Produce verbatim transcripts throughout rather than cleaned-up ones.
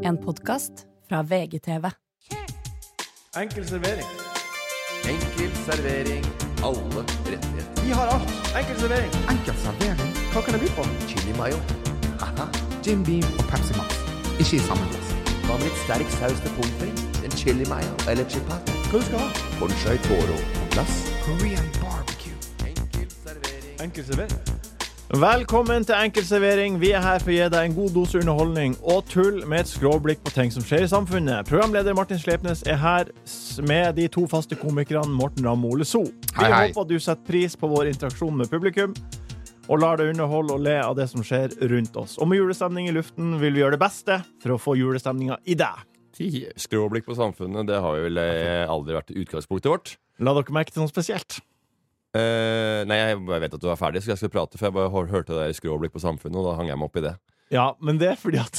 En podcast fra V G T V. Enkel servering. Enkel servering. Alle rettigheter. Vi har alt. Enkel servering. Enkel servering. Hva kan jeg by på? Chili mayo. Haha. Jim Beam og Pepsi Max. Ikke i samme glass. Hva med litt sterk saus til pommes frites? En chili mayo eller chipat? Hva du skal ha? Bonchai toro på glass. Korean barbecue. Enkel servering. Enkel servering. Velkommen til Enkel servering. Vi er her for å gi deg en god dose underholdning og tull med et skråblikk på ting som skjer i samfunnet. Programleder Martin Slepnes er her med de to faste komikerne Morten Ramm og Ole So. Vi Hei, hei. håper du setter pris på vår interaksjon med publikum og lar deg underholde og le av det som skjer rundt oss. Og med julestemning i luften vil vi gjøre det beste for å få julestemninga i deg. Skråblikk på samfunnet, det har jo vel eh, aldri vært utgangspunktet vårt. La dere merke til noe spesielt. Eh, nei, jeg vet at du er ferdig, så jeg skal prate, for jeg bare hør- hørte det der skråblikk på samfunnet, og da hang jeg meg opp i det. Ja, men det er fordi at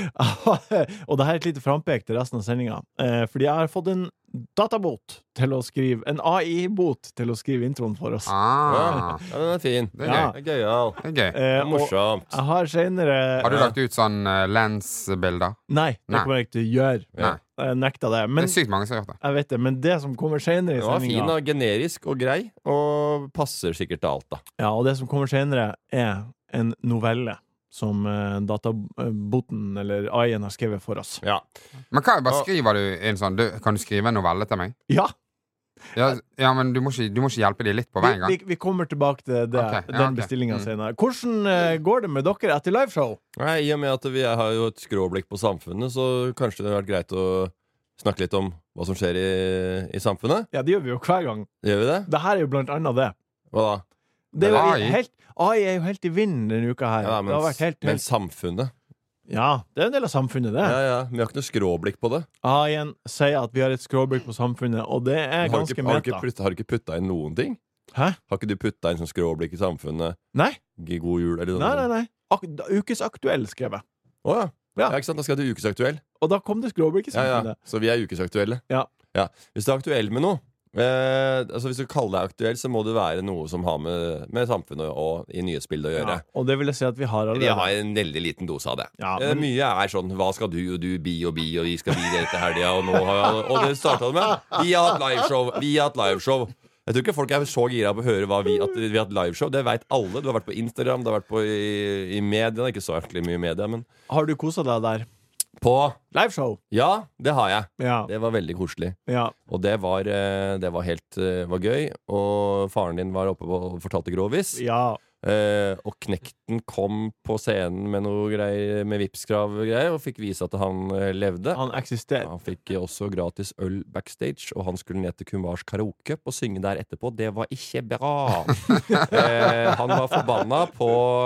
og det her er et lite frampek til resten av sendingen eh, fordi jeg har fått en databot til å skrive, en A I-bot til å skrive introen for oss. Ah, Ja, den er fin. det er Ja. gøy. Det er gøyal. Det er gøy. Eh, Det er og morsomt. jeg har senere Har du lagt ut sånn uh, lensbilder? Nei, det Nei. kommer jeg ikke til å gjøre. Nei. Jeg nekta det. Men Det er sykt mange som har gjort det. jeg vet det, men det som kommer senere i Den var fin, sendingen da. Generisk og grei, og passer sikkert til alt, da. Ja, og det som kommer senere er en novelle som uh, databoten eller A I-en har skrevet for oss. Ja. Men hva, bare Ja. skriver du en sånn du, Kan du skrive en novelle til meg? Ja, Ja, ja men du må, ikke, du må ikke hjelpe de litt på vi, veien gang? vi, vi kommer tilbake til det, Ok, ja, den ok. bestillingen Mm. senere. Hvordan uh, går det med dere etter liveshow? Nei, I og med at vi er- har jo et skråblikk på samfunnet, så kanskje det har vært greit å snakke litt om hva som skjer i, i samfunnet. Ja, det gjør vi jo hver gang. Gjør vi det? Det her er jo blant annet det. Hva da? Det er jo A I. helt, A I er jo helt i vinden denne uka her. Ja, det men, har vært helt, men helt samfunnet? Ja, det er en del av samfunnet, det. Ja, ja. Vi har ikke noe skråblikk på det. A I-en sier at vi har et skråblikk på samfunnet, og det er Har du ganske ikke, har du ikke, meta. putta- har du ikke putta inn noen ting? Hæ? Har ikke du putta inn sånn skråblikk i samfunnet? Nei, Gi God jul, eller nei, nei. noe? nei. Ak ukesaktuell skrev jeg. Å ja. Ja. Ja, ikke sant? Da skal du ukesaktuell. Og da kom det skråblikk i Ja, ja. samfunnet. Så vi er ukesaktuelle. Ja. Hvis du er aktuell med noe eh, altså Hvis du kaller deg aktuell, så må det være noe som har med, med samfunnet og i nyhetsbildet å gjøre. Ja, og det vil jeg si at vi har Vi allerede. har en veldig liten dose av det. Ja, Eh, men- Mye er sånn hva skal du og du bi og bi, og vi skal bi det etter helga, og nå har jeg, og det starta det med. Vi har hatt liveshow. Vi har hatt liveshow. Jeg tror ikke folk er så gira på å høre hva vi, at vi har hatt liveshow. Det vet alle. Du har vært på Instagram, du har vært på i, i media. Ikke så egentlig mye i media, men Har du koset deg der? på Liveshow? Ja, det har jeg. Ja. Det var veldig koselig. ja. Og det var, eh, det var helt eh, var gøy. Og faren din var oppe og fortalte grovis. Ja. Eh, og Knekten kom på scenen med noe greier Med Vipps-krav og greier, og fikk vise at han eh, levde. Han eksisterer. Han fikk også gratis øl backstage, og han skulle ned til Kumars karaoke og synge der etterpå. Det var ikke bra. eh, han var forbanna på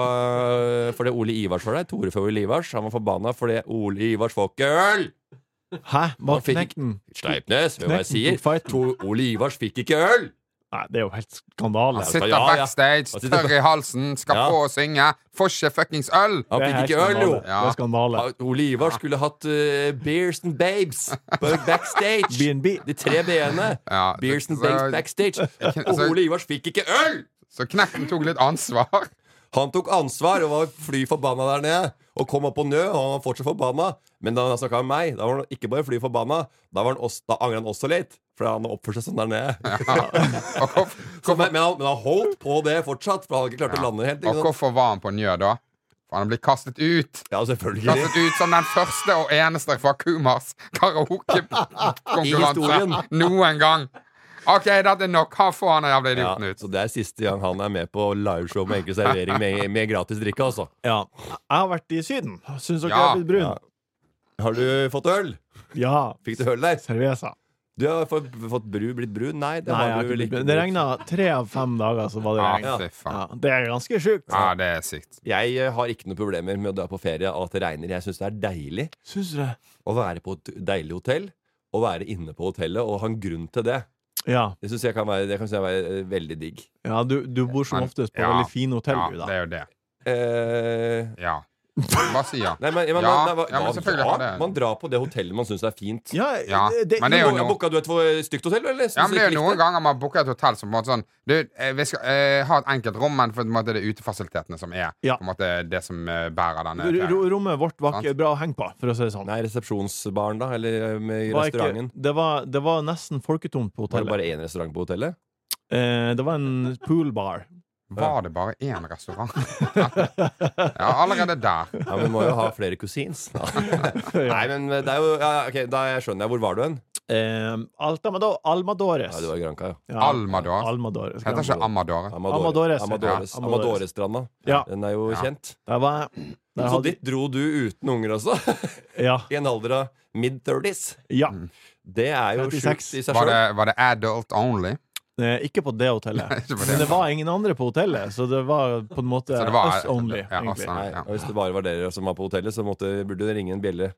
eh, fordi Ole Ivars var der. Tore for Ole Ivars. Han var forbanna fordi Ole Ivars får ikke øl! Hæ? Var Han fikk- Knekten? Sleipnes, hør hva jeg Knekten sier. tok fighten. To, Ole Ivars fikk ikke øl! Nei, det er jo helt skandale. Han sitter ja, ja. backstage, Han sitter- tørr i halsen, skal Ja. på å synge. Får ikke fuckings øl! Han Det er fikk helt ikke øl, jo! skandale. Det er skandale. Ja, Ole Ivar skulle hatt uh, Beers and Babes på backstage. B and B. De tre b-ene. Ja, Beers and så- Babes backstage. Og så- Ole Ivars fikk ikke øl! Så Knekten tok litt ansvar. Han tok ansvar og var fly forbanna der nede. Og kom opp og nø, og han var fortsatt forbanna. Men da han snakka med meg, da var han ikke bare fly forbanna. Da, var han også, da angret han også litt. For han oppførte seg sånn der nede. Og hvorfor, Så, men, men, han, men han holdt på det fortsatt, for han hadde ikke klart å lande helt. og Ikke sant? hvorfor var han på Njø da? For han ble kastet ut. Ja, selvfølgelig. Kastet ut som den første og eneste fra Kumars I karaokekonkurranse historien. noen gang. OK, dette er nok. Han får han jævla Ja, idioten ut. så det er siste gang han er med på liveshow med enkel servering med, med gratis drikke, altså. Ja. Jeg har vært i Syden. Syns dere Ja. jeg har blitt brun? Ja. Har du fått øl? Ja. Fikk du øl der? Cerveza. Du har fått, fått bru, blitt brun? Nei, det Nei, jeg har har du ikke vel blitt ikke. brun. Det regna tre av fem dager, så var det regn. Ja, fy faen. Ja, det er ganske sjukt. Ja, det er sykt. Jeg eh, har ikke noen problemer med å dra på ferie av at det regner. Jeg syns det er deilig Syns du det? å være på et deilig hotell og være inne på hotellet og ha en grunn til det. Ja. Det syns jeg kan være, det kan jeg være eh, veldig digg. ja du, du bor som Men- oftest på ja. veldig fine hotell, Ja, du, det da. er jo det. Eh, Ja. Bare si ja. Nei, men, men, Ja, nei, hva- ja, men hva- selvfølgelig ja, har det. Man drar på det hotellet man syns er fint. Ja, Ja, det, men det er jo Nå- noe- Booka du et for stygt hotell, eller? Ja, men det er jo noen ganger man booker et hotell som på en måte sånn Du, eh, vi skal eh, ha et enkelt rom, men for på en måte det er utefasilitetene som er Ja. på en måte det som eh, bærer denne ro- ferien. Rommet vårt var ikke bra å henge på, for å si det sånn. Nei, resepsjonsbaren, da? Eller med Var ikke, restauranten? det, var, det var nesten folketomt på Var det hotellet. bare én restaurant på hotellet? Eh, det var en poolbar. Var det bare én restaurant? Ja, allerede der. Ja, men vi må jo ha flere kusins. Nei, men det er jo ja, Ok, da skjønner jeg. Hvor var du hen? Eh, Altamado- Almadores. Ja, du var i Granca, ja. Ja, Almador. Almadores. Heter ikke Amadore. Amadores. Amadores. Ja, Amadores-stranda. Ja. Den er jo Ja. kjent. Der var jeg. Der Så hadde- dit dro du uten unger også? Ja. I en alder av mid-thirties. ja. Det er jo trettiseks. sjukt i seg Var det, sjøl. var det adult only? Eh, ikke på det hotellet. Ikke på det. Men det var ingen andre på hotellet, så det var på en måte Så det var- us only. ja, us egentlig. only. Nei, Ja. og hvis det bare var dere som var på hotellet, så måtte, burde det ringe en bjelle.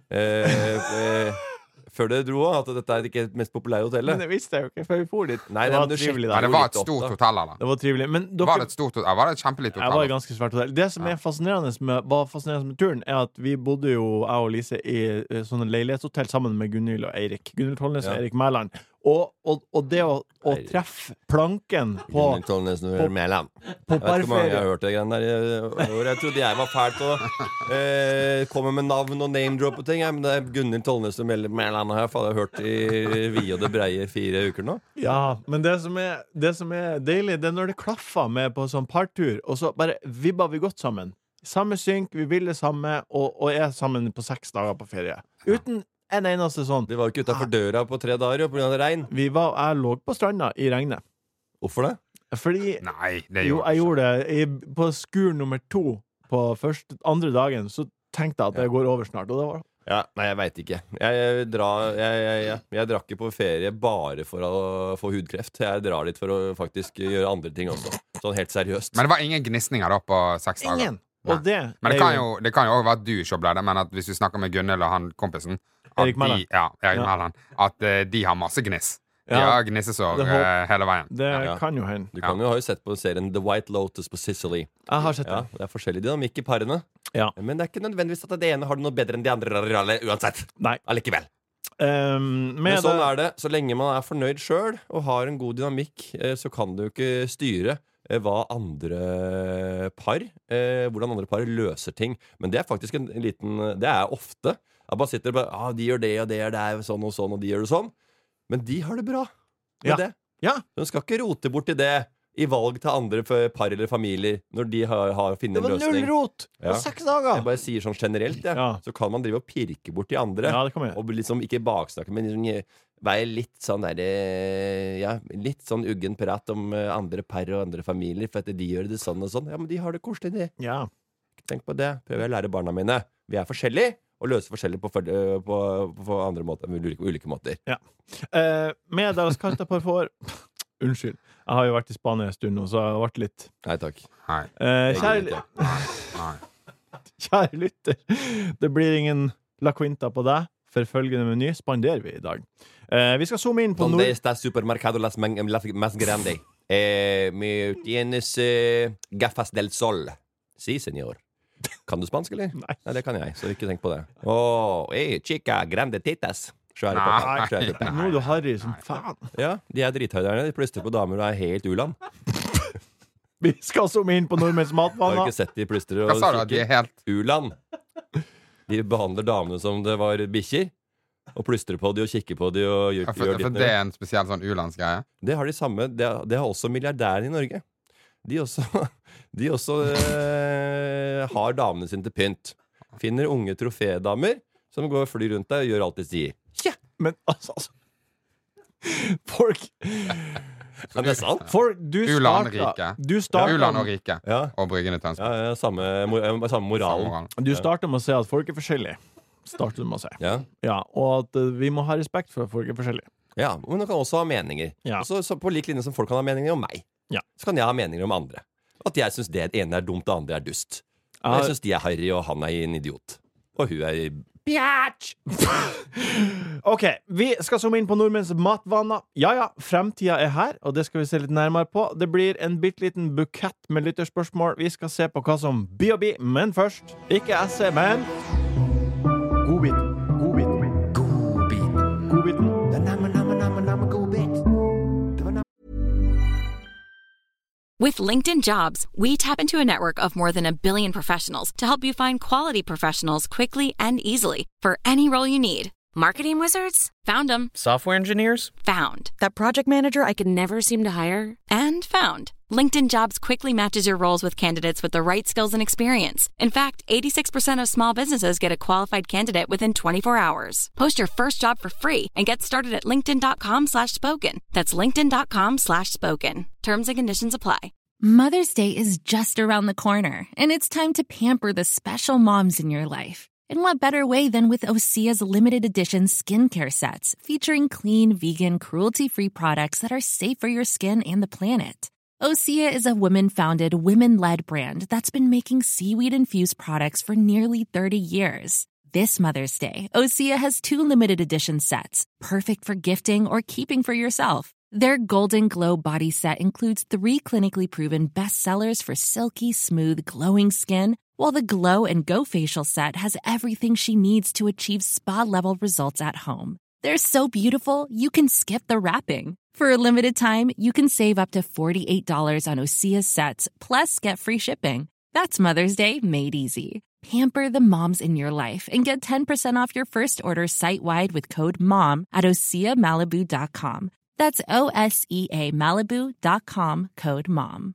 Eh, eh, før dere dro, at dette er ikke det mest populære Men hotellet. det visste jeg jo ikke før vi for dit. Nei, det nei, var men du trivelig sjekker- Nei, der. det var litt et opp, stort da. hotell, eller? Det var trivelig. Men dere, Var det et stort hotell? Ja, var det et kjempelite jeg var et hotell? ganske svært hotell. Det som er fascinerende med, var fascinerende med turen, er at vi bodde jo, jeg og Lise, i eh, sånne leilighetshotell sammen med Gunhild og Eirik. Gunhild Tollnes og Ja. Eirik Mæland. Og, og, og det å, å Eirik. treffe planken på, på, på Jeg vet ikke hvor mange jeg har parferie hørt det greiene der i år. Jeg trodde jeg var fælt og eh, komme med navn og name-drop og ting. Ja, men det er Gunhild Tollnes og Mæland her. Faen, jeg har hørt i vide og det breie fire uker nå. Ja, men det som, er, det som er deilig, det er når det klaffer med på sånn partur, og så bare vibber vi godt sammen. Samme synk, vi vil det samme, og, og er sammen på seks dager på ferie. Uten en eneste sånn. De var jo ikke utafor døra på tre dager jo, på grunn av regn. Vi var, jeg lå på stranda i regnet. Hvorfor det? Fordi Nei, det jo, gjorde jeg ikke. gjorde det. I, på skur nummer to på første, andre dagen, så tenkte jeg at det går over snart. Og det var Ja, Nei, jeg veit ikke. Jeg, jeg, drar, jeg, jeg, jeg, jeg drar ikke på ferie bare for å få hudkreft. Jeg drar dit for å faktisk gjøre andre ting også. Sånn helt seriøst. Men det var ingen gnisninger da på seks dager? ingen! Nei. Og det Men det er kan jo det kan jo også være at du ikke ble det, men at hvis vi snakker med Gunhild og han kompisen at Erik Mæland. de, ja, Erik Ja. Mæland, at eh, de har masse gniss. De Ja. har gnissesår Det håp- eh, hele veien. Det Ja. kan jo hende. Du kan jo ha jo sett på serien The White Lotus på Sicily. Jeg har sett Ja, det. Det er forskjellig dynamikk i parene. Ja. Men det er ikke nødvendigvis at det ene har det noe bedre enn de andre uansett. Nei. Allikevel. Um, Men med sånn det, er det. Så lenge man er fornøyd sjøl og har en god dynamikk, eh, så kan du jo ikke styre eh, hva andre par eh, hvordan andre par løser ting. Men det er faktisk en liten Det er ofte. Jeg bare sitter og bare ah, de gjør det og det, og det er sånn og sånn, og de gjør det sånn. Men de har det bra med Ja. det. Ja. De skal ikke rote bort i det i valg til andre f- par eller familier når de har, har det funnet var en null løsning. rot! Det Ja. var seks dager! Jeg bare sier sånn generelt, ja. Ja. Så kan man drive og pirke bort de andre. Ja, det kan vi gjøre. Og liksom ikke baksnakke, men liksom eh, være litt sånn der, eh, ja, litt sånn uggen prat om eh, andre par og andre familier, for at de gjør det sånn og sånn. Ja, men de har det koselig, de. Ja. Tenk på det. Prøver jeg å lære barna mine. Vi er forskjellige, og løser forskjellig på, for- eh, på, på andre måter, med ulike, ulike måter. Eh, med Dallas Carta por favor. Unnskyld. Jeg har jo vært i Spania en stund nå, så jeg har vært litt Nei takk. Nei. eh, Jeg kjære, gidder ikke. Nei. kjære lytter, det blir ingen La Quinta på deg. For følgende meny spanderer vi i dag. Eh, vi skal zoome inn på Donde nord... está supermercado las, man- las más grande? Eh, me tienes eh, gafas del sol. Si, señor. Kan du spansk, eller? Nei. Nei, det kan jeg, så ikke tenk på det. Åh, hey, chica, grande titas. Svære Nei. pappa. Svære pappa. Nå er du harry som faen. Ja, de er drithøyderne. De plystrer på damer og er helt u-land. Vi skal zoome inn på nordmenns Har du matvaner. ikke sett de plystrer Hva og sa du? At de er helt u-land? De behandler damene som det var bikkjer. Og plystrer på de og kikker på de og gjør, For, gjør for ditt det med. er en spesiell sånn u-landsgreie? Det har de samme. Det, det har også milliardærene i Norge. De også, de også eh, har damene sine til pynt. Finner unge trofédamer som går og flyr rundt deg og gjør alt de sier. Men altså, altså. Folk Men det er sant. For du U-land starta rike. Du U-land og starta, rike. Ja, Og Bryggene ja, Tønsberg. ja samme, mo- eh, samme moralen. Moral. du starta med å si at folk er forskjellige. Starter du med å si. Ja. Ja, og at eh, vi må ha respekt for at folk er forskjellige. Ja, men du kan også ha meninger. Ja. Også, så på lik linje som folk kan ha meninger om meg, Ja. så kan jeg ha meninger om andre. At jeg syns det ene er dumt, det andre er dust. Og Ja. jeg syns de er harry, og han er en idiot. Og hun er Bjatch! Ok, vi skal zoome inn på nordmenns matvaner. Ja, ja, fremtiden er her, og det skal vi se litt nærmere på. Det blir en bitteliten bukett med lytterspørsmål. Vi skal se på hva som blir å bli, men først, ikke esse, men godbiten, godbiten, Godbiten. godbiten. Namme, namme, namme, namme, godbit. Det var namme. With LinkedIn Jobs, we tap into a network of more than a billion professionals to help you find quality professionals quickly and easily for any role you need. Marketing wizards? Found them. Software engineers? Found. That project manager I could never seem to hire? And found. LinkedIn Jobs quickly matches your roles with candidates with the right skills and experience. In fact, eighty-six percent of small businesses get a qualified candidate within twenty-four hours. Post your first job for free and get started at linkedin.com slash spoken. That's linkedin.com slash spoken. Terms and conditions apply. Mother's Day is just around the corner, and it's time to pamper the special moms in your life. And what better way than with Osea's limited edition skincare sets, featuring clean, vegan, cruelty-free products that are safe for your skin and the planet. Osea is a women-founded, women-led brand that's been making seaweed-infused products for nearly thirty years. This Mother's Day, Osea has two limited edition sets, perfect for gifting or keeping for yourself. Their Golden Glow body set includes three clinically proven bestsellers for silky, smooth, glowing skin, while the Glow and Go facial set has everything she needs to achieve spa-level results at home. They're so beautiful, you can skip the wrapping. For a limited time, you can save up to forty-eight dollars on Osea's sets, plus get free shipping. That's Mother's Day made easy. Pamper the moms in your life and get ten percent off your first order site-wide with code MOM at osea malibu dot com. That's O S E A Malibu dot com, code MOM.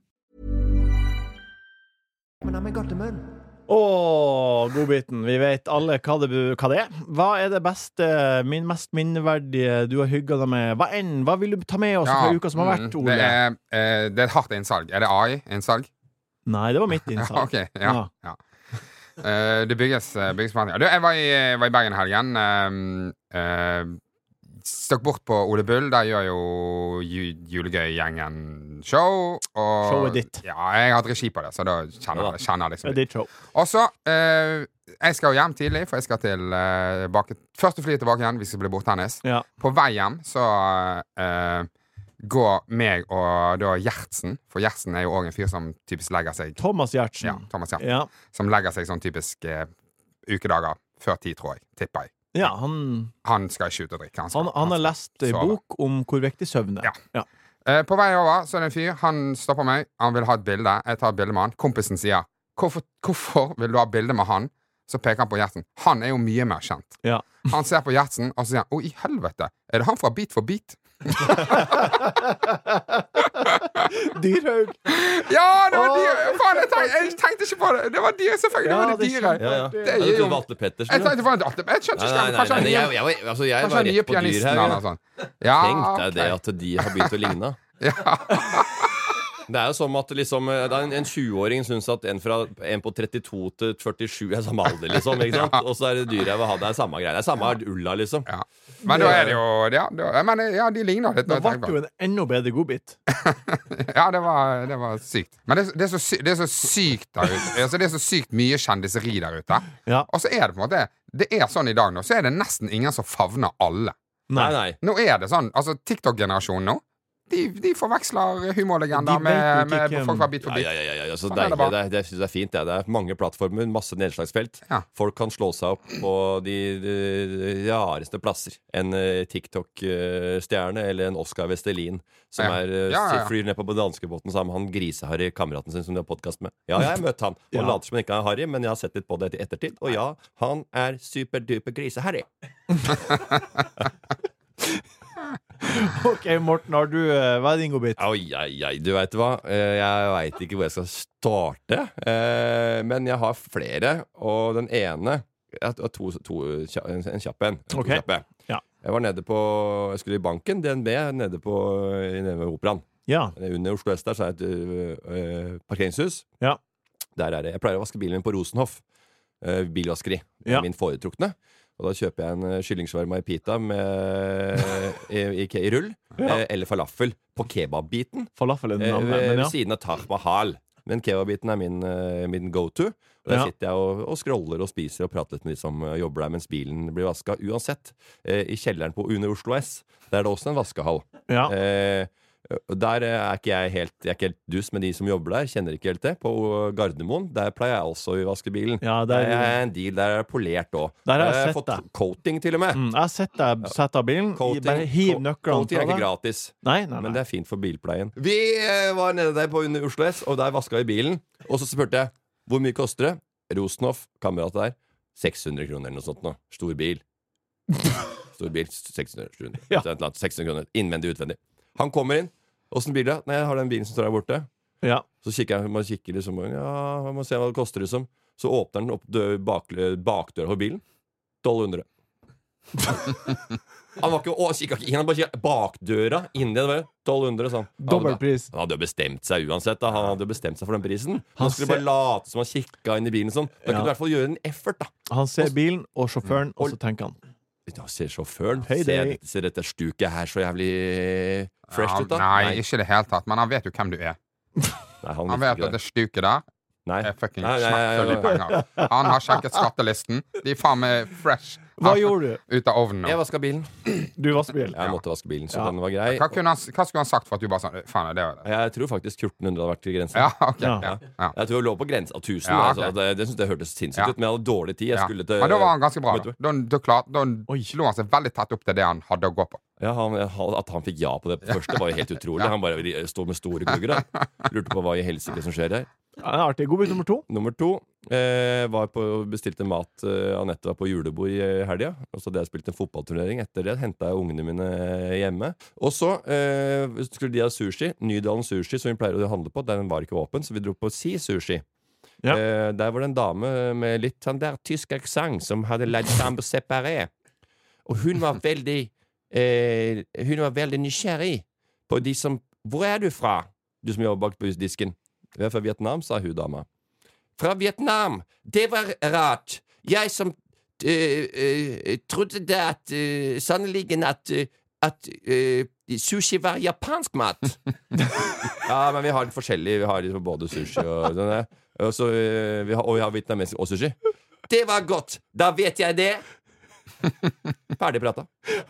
Men namme, godt i munn. Åh, godbiten. Vi vet alle hva det, hva det er. Hva er det beste, min mest minneverdige du har hygget deg med? Hva enn? Hva vil du ta med oss fra uka som har vært, Ole? Det er, eh, det er et hardt innsalg. Er det A I-innsalg? Nei, det var mitt innsalg. Ja, ok, ja, Ja. ja. Eh, det bygges, eh, bygges på, ja. Du, jeg var i, var i Bergen i helgen. Uh, uh, Stakk bort på Ole Bull. Der gjør jo ju, Julegøy-gjengen show. Og, Showet ditt. Ja, jeg har hatt regi på det, så da kjenner jeg kjenner jeg liksom Det er ditt show. Og så eh, jeg skal jo hjem tidlig, for jeg skal til eh, bake, første fly tilbake igjen hvis jeg blir borttennis. Ja. På vei hjem så eh, går meg og da Gjertsen, for Gjertsen er jo også en fyr som typisk legger seg Thomas Gjertsen. Ja, Thomas Gjertsen. Ja. Som legger seg sånn typisk eh, ukedager før tid, tror jeg. Tipper jeg. Ja, han, Han skal ikke ut og drikke. Han, skal, han, han har skal lest en sove. bok om hvor viktig søvn er. Ja. Ja. Eh, på vei over så er det en fyr. Han stopper meg. Han vil ha et bilde. Jeg tar et bilde med han. Kompisen sier hvorfor, hvorfor vil du ha bilde med han? Så peker han på Gjertsen. Han er jo mye mer kjent. Ja. Han ser på Gjertsen, og så sier han å, i helvete, er det han fra Beat for Beat? Dyrhaug. Ja, det var Åh, dyr! Faen, jeg tenkte, jeg tenkte ikke på det. Det var dyr, selvfølgelig. Ja, det var det det dyre. skjønte Ja, ja. Det Jeg gir jo trodde Atle Pettersen. Jeg tenkte faen, at jeg skjønte Nei, ikke nei, nei, Kanskje han nei, nye, jeg, jeg, var- altså, jeg kanskje var han nye rett på pianisten Dyrhaug. eller ja. noe sånt. Ja, Tenk deg ok. det at de har begynt å ligne. Ja. Det er jo som at liksom, da en, en tjue-åring syns at en, fra, en på trettito til førtisju er samme alder, liksom. Ikke sant? Og så er det Dyrhaug og han. Det er samme greie. Det er samme ulla, liksom. Ja. Men da er det jo Ja, da, men, ja de ligner litt. Da når jeg ble tenker det på jo en enda bedre godbit. det. Ja, det var, det var sykt. Men det, det, er så sy, det er så sykt der ute. Altså, det er så sykt mye kjendiseri der ute. Ja. Og så er det på en måte Det er sånn i dag nå, så er det nesten ingen som favner alle. Nei, nei. Nå er det sånn, altså TikTok-generasjonen nå De, de forveksler humorlegender De vet jo med, ikke med hvem- folk fra Bit for Ja, Bit. ja, ja, ja, ja. Så Sånn er det deilig. bare. Det, er- det synes jeg er fint. Ja. Det er mange plattformer, masse nedslagsfelt. Ja. Folk kan slå seg opp på de, de, de rareste plasser. En eh, TikTok-stjerne eller en Oscar Vestelin som Ja. er, eh, Ja, ja, ja. flyr ned på danskebåten sammen med han griseharry kameraten sin som de har podkast med. Ja, jeg har møtt han. Og Ja. later som han ikke er harry, men jeg har sett litt på det i ettertid. Og ja, han er superduper griseharry. Ok, Morten, har du eh, hva er din godbit? Oi, oi, oi, du vet hva Eh, Jeg vet ikke hvor jeg skal starte eh, Men jeg har flere. Og den ene jeg har to, to, kja- En en kjapp en En to Ok. kjappe. Ja. Jeg var nede på Jeg skulle i banken, D N B, nede på Nede ved Operaen. Ja. Under Oslo S der så er det et ø, ø, parkeringshus. Ja. Der er det Jeg pleier å vaske bilen min på Rosenhoff eh, Bilvaskeri. Det er Ja. min foretrukne. Og da kjøper jeg en eh, kyllingsvarma i pita med, i, i, i rull. Ja. eh, Eller falafel på kebabbiten. Falafel er den Eh, andre, ved men ja. ved siden av Taj Mahal. men kebab-biten er min, uh, min go-to. Der Ja. sitter jeg og, og scroller og spiser og prater litt med de som uh, jobber der mens bilen blir vaska. Uansett, uh, i kjelleren på under Oslo S, der er det også en vaskehall. Ja. Uh, Der er ikke jeg helt Jeg er ikke helt dus med de som jobber der. Kjenner ikke helt det. På Gardermoen, der pleier jeg også å vaske bilen. Ja, der der- er en deal, der er polert òg. Der har jeg sett fått det. coating, til og med. Mm, jeg har sett deg sette av bilen. Coating, Bare hiv co- nøklene coating er fra ikke deg. gratis. Nei, nei, nei. Men det er fint for bilpleien. Vi eh, var nede der på under Oslo S, og der vaska vi bilen. Og så spurte jeg hvor mye koster det. Rosenhoff, kamerat der, seks hundre kroner eller noe sånt nå. Stor bil. Stor bil, seks hundre, sju hundre, Ja. et eller annet, seks hundre kroner. Innvendig, utvendig. Han kommer inn. Åssen bil er det? Nei, jeg har den bilen som står der borte. Ja. Så kikker jeg, man kikker liksom, ja, man må se hva det koster liksom. Så åpner den opp dø, bak, bakdøra på bilen. tolv hundre. Han var ikke, å, kikket ikke inn, han bare kikket bakdøra inni det, var tolv hundre sånn. Dobbel pris. Han hadde jo bestemt seg uansett da. Han hadde jo bestemt seg for den prisen. Han, Han skulle ser- bare late som han kikket inn i bilen sånn. Da Ja. kunne du i hvert fall gjøre en effort da. Han ser bilen og sjåføren, og så tenker han Da ser sjåføren, Hei, ser, deg. ser dette stuket her så jævlig fresh Ja, ut da? nei, ikke i det hele tatt. Men han vet jo hvem du er. Nei, han Han visste vet ikke at det stuket der Nei. er fucking Nei, nei, nei, smekkfull i nei. penger. Han har sjekket skattelisten. De er faen meg fresh Hva gjorde du? ut av ovnen Jeg nå. vasket bilen. Du vasker bil. Jeg måtte vaske bilen, så Ja. den var grei. Hva, kunne han, hva skulle han sagt for at du bare sånn Faen, det var det. Jeg tror faktisk fjorten hundre hadde vært til grensen. Ja, ok. Ja. Ja, ja. Jeg tror jeg lå på grensen av tusen. Ja, altså. ok. det, det synes jeg hørtes sinnssykt Ja. ut, men jeg hadde dårlig tid. Jeg Ja. skulle til Men da var han ganske bra. Vet Da, du- da, da, klart, da Oi. slo han seg veldig tett opp til det han hadde å gå på. Ja, han, han- At han fikk ja på det på første, var jo helt utrolig. Han bare sto med store kugger. da. Lurte på hva i helsike som skjer her. Ja, det er artig. Godbit nummer to. Nummer to eh, var på, bestilte mat. Eh, Anette var på julebord i eh, helga. Og så hadde jeg spilt en fotballturnering. Etter det henta jeg ungene mine eh, hjemme. Og så eh, skulle de ha sushi. Nydalen Sushi, som vi pleier å handle på. Den var ikke åpen, så vi dro på Si Sushi. Ja. Eh, der var det en dame med litt sånn der tysk aksent som hadde ledd sambo separé. Og hun var veldig eh, Hun var veldig nysgjerrig på de som Hvor er du fra? Du som jobber bak på disken. Vi er fra Vietnam, sa hun dama. Fra Vietnam! Det var rart. Jeg som øh, øh, trodde det at øh, sannelig at, øh, at øh, sushi var japansk mat. Ja, men vi har litt forskjellig. Vi har liksom både sushi og sånn der. Og, så, øh, vi har, og vi har vietnamesisk og sushi. Det var godt! Da vet jeg det! Ferdig prata.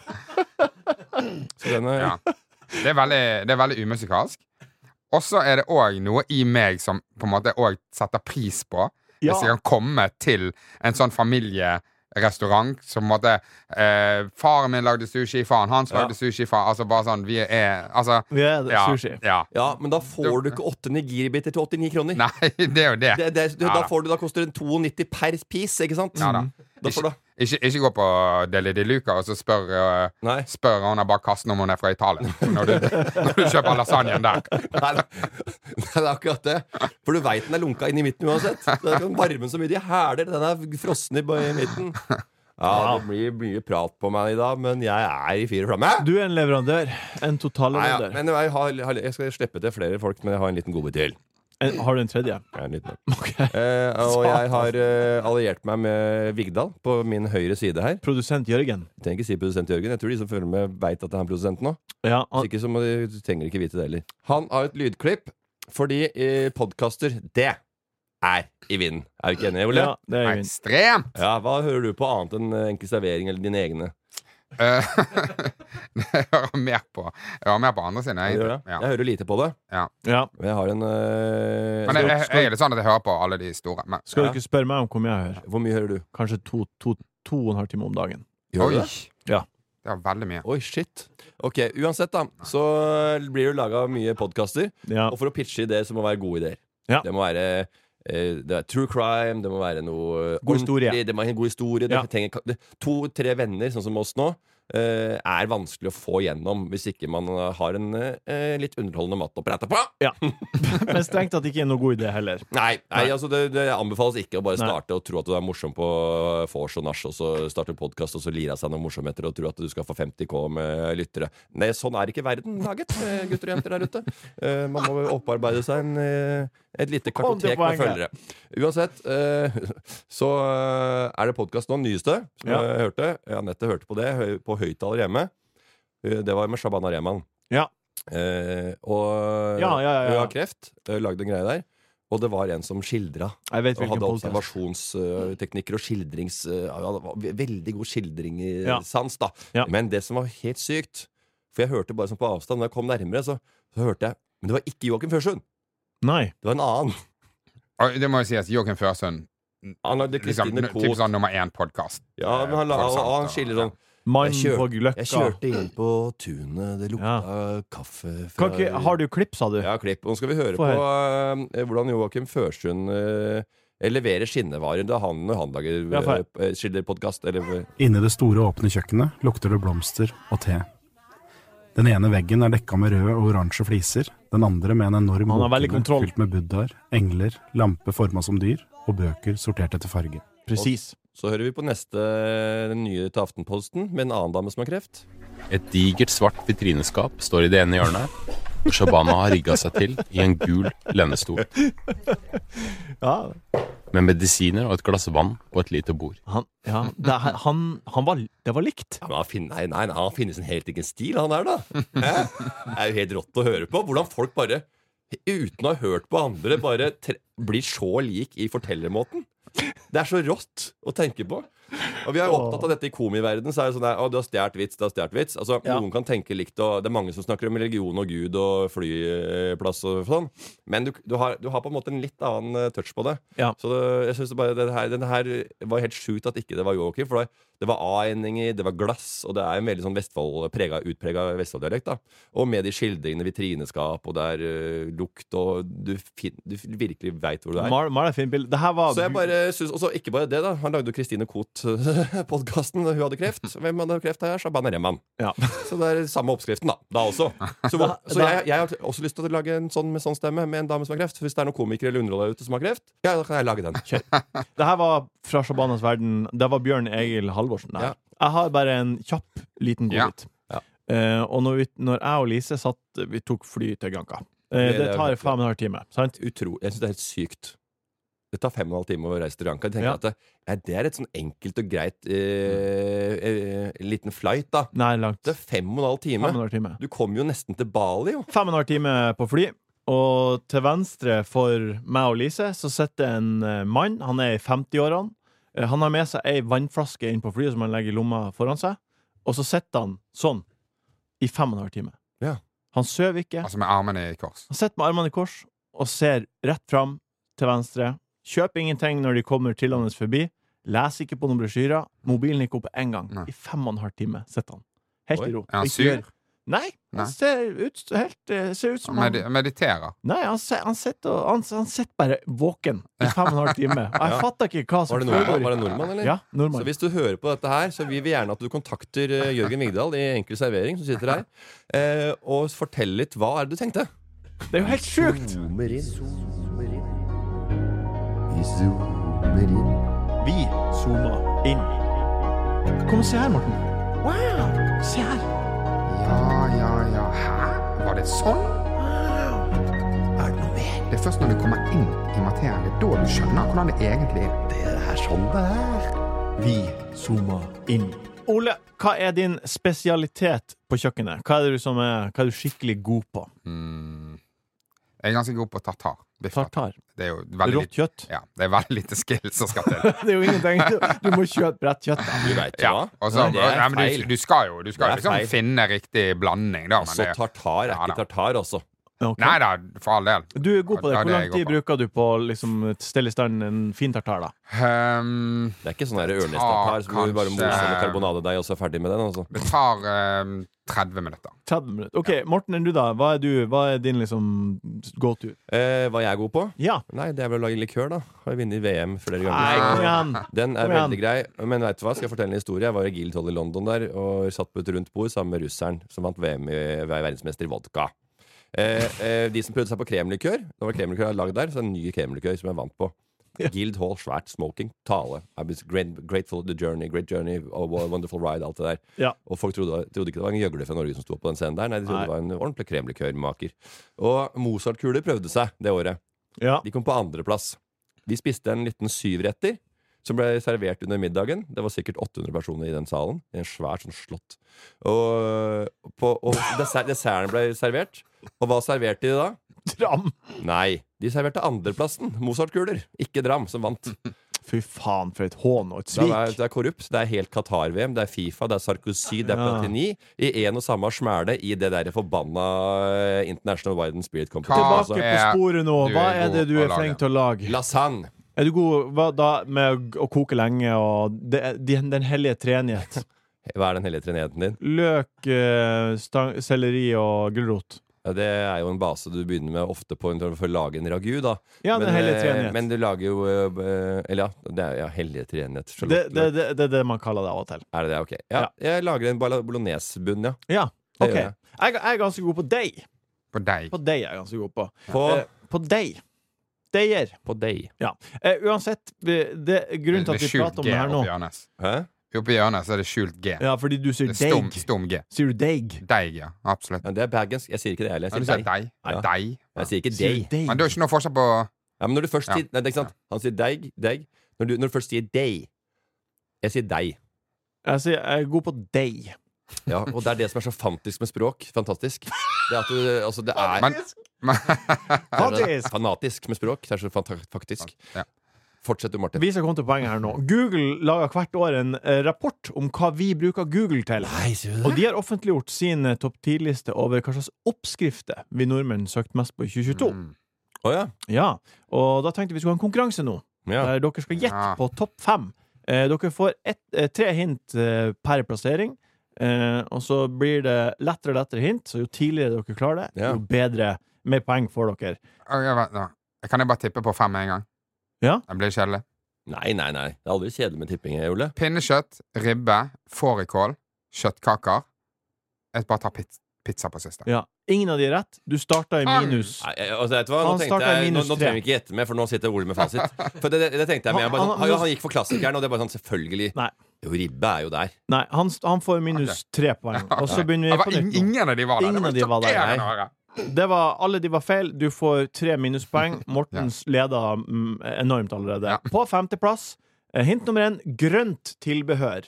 Så den øh, Ja. Det er veldig, det er veldig umusikalsk. Og så er det òg noe i meg som på en måte òg setter pris på. Ja. Hvis jeg kan komme til en sånn familierestaurant som på en måte eh, Faren min lagde sushi, faren hans Ja. lagde sushi. Far, altså bare sånn, vi er Altså Vi er det, ja, sushi. ja. Ja, men da får du ikke åtte nigiribiter til åttifire kroner. Nei, det er jo det. Det, det, Ja, da, da. får du, da koster det nittito per piece, ikke sant? Ja, da. Da får Ikke, du ikke, ikke gå på Deli de Luca og så spør, uh, Nei. spør hun er bare kassen om hun er fra Italia. Når du, når du kjøper lasagnen der. Nei, det det er akkurat det. For du veit den er lunka inn i midten uansett. Det kan varme så mye de hæler. Den er frossen i, i midten. Ja, det blir mye prat på meg i dag, men jeg er i fyr og flamme. Du er en leverandør. En Nei, ja, totalleverandør. men jeg, har, jeg skal slippe til flere folk, men jeg har en liten godbit til. En- Har du en tredje? Jeg er en liten. Ok. Eh, og jeg har eh, alliert meg med Vigdal på min høyre side her. Produsent Jørgen. Jeg trenger ikke si produsent Jørgen. Jeg tror de som følger med, veit at det er han produsenten nå. Ja, Hvis han, ikke så må de, du trenger ikke vite det heller. Han har et lydklipp, fordi eh, podkaster, det er i vinden. Er du ikke enig, Ole? ja, det er jo Ekstremt! Ja, hva hører du på annet enn eh, Enkel servering eller dine egne? Eh, jeg hører mer på Jeg hører mer på andre sine. Jeg, Jeg, gjør det. ja. jeg hører lite på det. ja. Men jeg har en eh, Men jeg, jeg, jeg er litt sånn at jeg hører på alle de store. Men, Skal du Ja. ikke spørre meg om hvor mye jeg hører? Hvor mye hører du? Kanskje to, to, to og en halv time om dagen. Gjør du oi! det? Ja. Det er veldig mye. Oi, shit. Ok, uansett da, så blir det laga mye podkaster. Ja. Og for å pitche ideer, så må det være gode ideer. Ja. Det må være eh, det er true crime, det må være noe God historie. ordentlig, det må være en god historie. Det Ja. trenger, det, to-tre venner, sånn som oss nå, eh, er vanskelig å få gjennom hvis ikke man har en eh, litt underholdende mat å prate på. Ja. Men strengt tatt ikke en noe god idé heller. Nei, nei, altså det, det anbefales ikke å bare Nei. starte og tro at du er morsom på vors og nach, og så starte en podkast og så lire av seg noen morsomheter og tro at du skal få femti K med lyttere. Nei, sånn er ikke verden laget, eh, gutter og jenter der ute. Eh, Man må opparbeide seg en, eh, et lite Kom til kartotek med poenget. følgere. Uansett, eh, så eh, er det podkast nå, den nyeste, som Ja. jeg hørte. Anette hørte på det hø- på høyttaler hjemme. Eh, Det var med Shabana Rehman. Ja. Eh, og Ja, ja, ja, ja. hun har kreft. eh, Lagde en greie der. Og det var en som skildra. Jeg vet Og hvilken hadde podcast. observasjonsteknikker og skildrings... Uh, ja, det var ve- veldig god skildringssans, da. Ja. Men det som var helt sykt, for jeg hørte bare sånn på avstand, når jeg kom nærmere, så, så hørte jeg Men det var ikke Joakim Førsund. Nei. Det var en annen. Og det må jo sies, Joakim Førsund Han lagde liksom, Kristine typ Koht. sånn nummer én-podcast. Ja, men han, la, og han skiller sånn Mann Jeg på kjørte, gløkka. jeg kjørte inn på tunet, det lukta kaffe fra Kan ikke, har du klipp, sa du? Ja, klipp. Nå skal vi høre Få på uh, hvordan Joakim Førsund uh, leverer skinnevarer da han, når han lager Ja, få uh, skilderpodkast. Eller Inne i det store åpne kjøkkenet lukter det blomster og te. Den ene veggen er dekka med røde og oransje fliser, den andre med en enorm Han har veldig bokhylle kontroll. fylt med buddhaer, engler, lampe forma som dyr og bøker sortert etter farge. Presis. Så hører vi på neste den nye til Aftenposten med en annen dame som har kreft. Et digert svart vitrineskap står i det ene hjørnet, og Shabana har rigga seg til i en gul lennestol, Ja, med medisiner og et glass vann og et lite bord. han, ja det, er- han, han var, det var likt. Ja, men han finner, nei, nei, nei, han finner sin helt egen stil, han der, da. Hæ? Det er jo helt rått å høre på. Hvordan folk bare, uten å ha hørt på andre, bare tre, blir så lik i fortellermåten. Det er så rått å tenke på. Og vi er jo opptatt av dette i komiverdenen. Så er det sånn der, å, du har stjert vits, du har stjert vits. Altså, Ja. Noen kan tenke likt, og det er mange som snakker om religion og Gud og flyplass og sånn. Men du, du, har, du har på en måte en litt annen eh, touch på det. Ja. Så det, jeg synes det bare det her, den her var helt sjukt at ikke det var Joakim. For det, det var A-endinger, det var glass, og det er en veldig sånn Vestfold, prega, utprega Vestfold-dialekt. da Og med de skildringene, vitrineskap, og det er uh, lukt, og du, fin, du virkelig veit hvor du er. Mal, mal er fint bilde. Det her var Så jeg bare synes, også ikke bare det da Han lagde jo Kristine Koht-podcasten da hun hadde kreft. Hvem hadde kreft her? Shabana Rehman. Ja. Så det er samme oppskriften da, da også. Så, hvor- så jeg, jeg har også lyst til å lage en sånn med sånn stemme med en dame som har kreft. Hvis det er noen komikere eller underholdere ute som har kreft, ja, da kan jeg lage den. Det her var fra Shabanas verden. Det var Bjørn Egil Halvorsen der. Ja. Jeg har bare en kjapp, liten Ja. godbit. Ja. Eh, og når, vi, når jeg og Lise satt Vi tok fly til Granca. Eh, Det- det, det er tar virkelig- fem og en halv time. Sant? Utro, jeg synes det er helt sykt. Det tar fem og en halv time å reise til Granca. Jeg tenker Ja. at det, ja, det er et sånn enkelt og greit eh, eh, liten flight da. Nei, langt. Det er fem og en halv Fem og en time. halv time. Du kommer jo nesten til Bali jo. Fem og en halv time på fly. Og til venstre for meg og Lise så sitter en eh, mann. Han er i femti-årene. Eh, Han har med seg ei vannflaske inn på flyet som han legger i lomma foran seg. Og så sitter han sånn i fem og en halv time. Ja. Han sover ikke. Altså med armene i kors. Han sitter med armene i kors og ser rett fram til venstre. Kjøper ingenting når de kommer trillende forbi. Leser ikke på noen brosjyrer. Mobilen gikk opp en gang. Nei. I fem og en halv time sitter han. Helt Oi. i ro. Er han Og ikke sur? gjør- Nei, han Nei. ser ut, helt, eh, ser ut som han Medi mediterer. Nei, han, se- han, sitter, og- han, han sitter bare våken i fem og en halv time. Og jeg Ja. fatter ikke hva Var som det nordmann, foregår. var det nordmann eller? Ja, Så nordmann. hvis du hører på dette her, så vil vi gjerne at du kontakter eh, Jørgen Vigdal i Enkel servering, som sitter her, eh, og forteller litt hva er det du tenkte. Det er jo helt sjukt! Zoomer inn. Zoomer inn. Vi zoomer inn. Vi zoomer inn. Kom og se her, Morten. Wow! Se her. Ja, ja, ja. Hæ? Var det sånn? Er det noe mer? Det er først når du kommer inn i materien, det er da du skjønner hvordan det egentlig er. Det er sånn det er. Vi zoomer inn. Ole, hva er din spesialitet på kjøkkenet? Hva er det du, som er, hva er du skikkelig god på? Mm. Jeg er ganske god på tartar. Biff tartar. Tartar. Det er jo veldig Rått lite, kjøtt. ja, det er veldig lite skill som skal til. Det er jo ingenting. Du, du må kjøpe bredt kjøtt. da. Du vet jo Ja, hva? og så, det er ja, men feil. du, du skal jo, du skal Det er liksom feil. finne riktig blanding, da. Men Altså, det, tartar er Ja, ikke da. tartar, altså. Ok. nei da, for all del. Du er god på det. Ja, Hvor det er lang jeg tid god på. bruker du på å liksom, stelle i stand en fin tartar? da? Um, Det er ikke sånn der ørnestartar som du bare kanskje- moser med karbonadedeig og så er ferdig med den. Altså. det tar um, tretti minutter. tretti minutter. Ok, Morten, enn du da? Hva er, du, hva er din liksom go to? Eh, hva jeg er god på? Ja. Nei, det er vel å lage likør, da. Har vunnet V M flere ganger. Nei, kom igjen. Den er Kom igjen. veldig grei. Men vet du hva, skal jeg fortelle en historie? Jeg var i Guildhall i London der og satt på et rundt bord sammen med russeren som vant V M i verdensmester i vodka. Eh, eh, de som prøvde seg på kremlikør, det var kremlikør jeg hadde lagd der, så en ny kremlikør som jeg vant på. Ja. Guildhall, svært smoking, tale. I was great, grateful the journey, great journey, oh, wonderful ride, alt det der. Ja. Og folk trodde, trodde ikke det var en gjøgle fra Norge som sto på den scenen der. Nei, de trodde Nei. det var en ordentlig kremlikørmaker. Og Mozart-kuler prøvde seg det året. Ja. De kom på andreplass. Vi spiste en liten syvretter som ble servert under middagen. Det var sikkert åtte hundre personer i den salen. I en svær sånn slott. Og, på, og dessert, desserten ble servert. Og hva serverte de da? Dram. Nei, de serverte andreplassen. Mozart-kuler, ikke Dram, som vant. Fy faen, for et hån og et Det er, svik. det er korrupt. Det er helt Qatar-V M, det er FIFA, det er Sarkozy, det er Ja. Platini. I en og samme smæle i det der forbanna eh, International Wide and Spirit Competition. Hva Altså. Tilbake på sporet nå. du Hva er er det god du å er lage? flink til å lage? Lasagne. Er du god hva da med å koke lenge og det, den, den hellige treenighet? Hva er den hellige treenigheten din? Løk, eh, stang, selleri og gulrot. Ja, det er jo en base du begynner med ofte på for å lage en ragu, da. Ja, den men, hellige eh, treenighet. men du lager jo eh, Eller ja, det er ja, hellige treenighet. Det, Charlotte. det, det, det er det man kaller det av og til. Er det det? Ok. Ja, jeg lager en bala- bolognese-bunn, ja. Ja, Det ok. gjør Jeg, jeg. jeg er ganske god på deig. På deg. På deig er jeg ganske god på. På, Eh, på deig. Deiger. på deg. Eh, uansett, vi- det, grunnen til Det at er vi skjult prater om G det her nå oppi hjørnet. Hæ? Oppi hjørnet så er det skjult G. Ja, fordi du sier Det er stum, deig. stum G. Sier du deig? Deig, ja. Absolutt. Ja, det er bergensk. Jeg sier ikke det heller. Ja, Jeg du sier sier deg. deig. Ja. Ja. Deig. Jeg sier ikke Sier deg. du deig? Men det er jo ikke noe forskjell på Ja, men når du først Ja. sier Nei, det er ikke sant. Han sier deig, deig. Når du, når du først sier deg Jeg sier deg. Jeg sier jeg er god på deig. Ja, og det er det som er så fantastisk med språk. Fantastisk. Det er at du Altså, det er Men, men Faktisk. fanatisk med språk. Det er så fanta faktisk. Ja. Fortsett du, Martin. Vi skal komme til poenget her nå. Google lager hvert år en eh, rapport om hva vi bruker Google til. Nei, sier du Og de har offentliggjort sin eh, topp ti-liste over hva slags oppskrifter vi nordmenn søkte mest på i tjue tjueto. Mm. Å ja. Ja, og da tenkte vi skulle ha en konkurranse nå. ja. Der dere skal gjette Ja. på topp fem. Eh, dere får ett, eh, tre hint eh, per plassering. Eh, og så blir det lettere og lettere hint, så jo tidligere dere klarer det, Ja. jo bedre, mer poeng får dere. Å, jeg vet, ja. Kan jeg bare tippe på fem med en gang? Ja. Det blir kjedelig. Nei, nei, nei. Det er aldri kjedelig med tipping, Ole. Pinnekjøtt, ribbe, fårikål, kjøttkaker. Jeg bare tar pizza, pizza på siste. Ja. Ingen av de er rett. Du starta i Faen! minus. Nei, jeg- altså, vet du hva? Nå, Han tenkte startet jeg, nå, minus nå tre. trenger vi ikke gjette med, for nå sitter Ole med fasit. For det, det, det tenkte jeg med. Jeg bare, Han- sånn, han- han, han gikk for klassikeren, og det er bare sånn selvfølgelig. Nei. Jo, ribbe er jo der. Nei, han, han får minus tre poeng. Og så begynner Det vi var på ing- nytt. nå. ingen av de var der. Ingen av de var der, sjokkerende nei. å høre. Det var, alle de var feil. Du får tre minuspoeng. Mortens leder mm, enormt allerede. Ja. På femteplass, eh, hint nummer én, grønt tilbehør.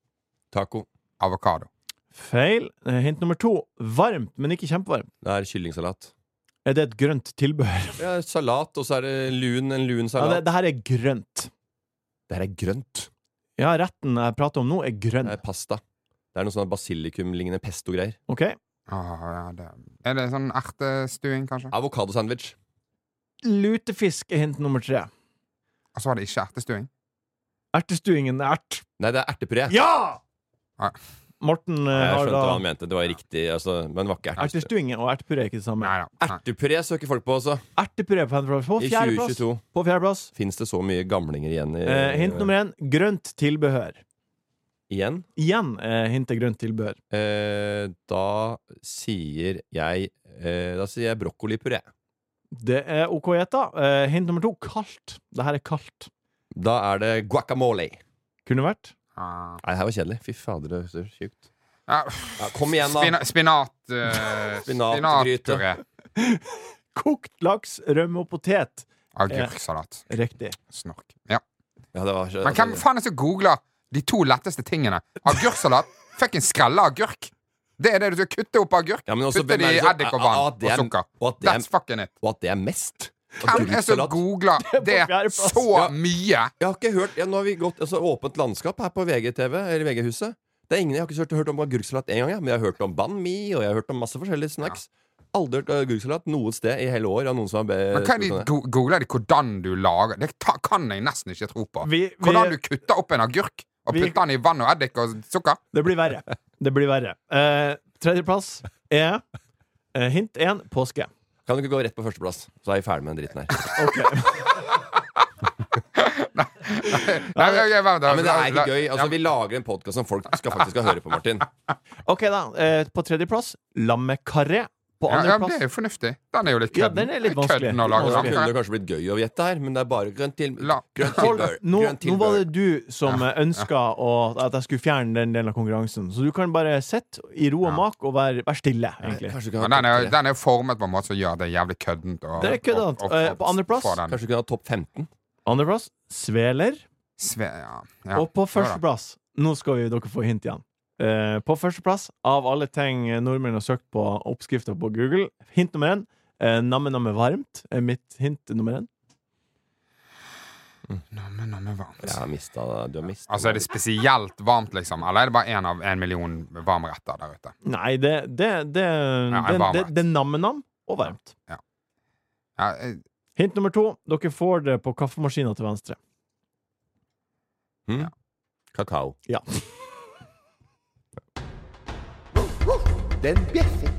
Taco. Avokado. Feil. Eh, Hint nummer to, varmt, men ikke kjempevarmt. Det er kyllingsalat. Er det et grønt tilbehør? Ja, salat, og så er det lun, en lun Ja, salat. det, det her er grønt. det her er grønt. Ja, retten jeg prater om nå, er grønn. Det er pasta. Det er noe sånn basilikum-lignende pesto-greier. OK? Åh, ja, det. Er det sånn ertestuing, kanskje? Avokadosandwich. Lutefisk er hint nummer tre. Og så var det ikke ertestuing? Ertestuingen er ert. Nei, det er ertepuré. Ja! Ja. Morten eh, Jeg har skjønte hva han da mente. Det var riktig, altså, men det var ikke ertepuré. Ertestuing og ertepuré er ikke det samme. Nei da. Nei. Ertepuré søker folk på også. Ertepuré på femteplass. På I fjerdeplass. tjue tjueto. På fjerdeplass. Fins det så mye gamlinger igjen i Eh, hint nummer én, grønt tilbehør. Igjen? Igjen eh, hintet grønt tilbehør. Eh, da sier jeg eh, Da sier jeg brokkolipuré. Det er OK gjetta. Eh, hint nummer to, kaldt. Det her er kaldt. Da er det guacamole. Kunne vært. Ah. Nei, det her var kjedelig. Fy fader, det er så sjukt. Ja. Ja, kom igjen, da. Spina, spinat uh, Spinatgryte. Spinatpuré. Kokt laks, rømme og potet. Agurksalat. Riktig. Snork. Ja. Ja, det var så, Men hvem faen er det som googler de to letteste tingene? Agurksalat? Fucking skrelle agurk! Det er det du skal kutte opp agurk. Ja, men også, Putte hvem det er i det som- eddik og Ah, ah, vann det og er- sukker. og at det er- That's fucking it. Og at det er mest. Hvem er det som Agurksalat. googler det fjerdeplass. så Ja. mye? Jeg har ikke hørt ja, Nå har vi gått altså, åpent landskap her på V G T V, eller V G-huset. Det er ingen, Jeg har ikke hørt, hørt om agurksalat en gang, ja. Men jeg har hørt om banh mi, og jeg har hørt om masse forskjellige snacks. Aldri hørt agurksalat noe sted i hele år av noen som har be- Men hva er de, spurt om det. go googler de hvordan du lager Det ta, kan jeg nesten ikke tro på. Vi, vi, Hvordan du kutter opp en agurk og Vi- putter den i vann og eddik og sukker? det blir verre. Det blir verre. Eh, Tredjeplass er eh, hint én, påske. Kan du ikke gå rett på førsteplass, så er jeg ferdig med den dritten her. Ok. Nei, ok, vent, Ja, men det er ikke la- gøy. Altså, ja. Vi lager en podkast som folk skal faktisk skal høre på, Martin. OK, da. Eh, på tredjeplass, lammekarré. På Ja, ja, det andreplass er jo fornuftig. Den er jo litt Ja, kødden. den er litt Det kødden vanskelig. å lage Litt Det vanskelig. kunne lammekaré. kanskje blitt gøy å gjette her, men det er bare grønt til La- grønt Hold- tilbør. nå, Grønt nå var tilbør. det du som ønska at jeg skulle fjerne den delen av konkurransen. Så du kan bare sitte i ro og Ja. mak og være, være stille, egentlig. Kanskje du kunne Men ha den er, topp jo- tre. den er jo formet på en måte som gjør det jævlig køddent. å- Det er køddent. å- å- Eh, på andreplass? få den. Kanskje du kunne ha topp femten. Andreplass, sveler. Sve, ja. Ja. Og på Ja da. førsteplass, nå skal vi dere få hint igjen. Eh, på førsteplass, av alle ting nordmenn har søkt på oppskrifter på Google, hint nummer én, Eh, namme-namme varmt er mitt hint nummer én. Namme, namme varmt. Jeg har mistet, du har mistet. Altså, er det spesielt varmt, liksom? Eller er det bare en av en million varmretter der ute? Nei, det det, det, Ja, en det, det, varmrett. det er namme-nam og varmt. Ja. Ja, eh, Hint nummer to. Dere får det på kaffemaskinen til venstre. Mm. Kakao. Ja. Den bjeffer.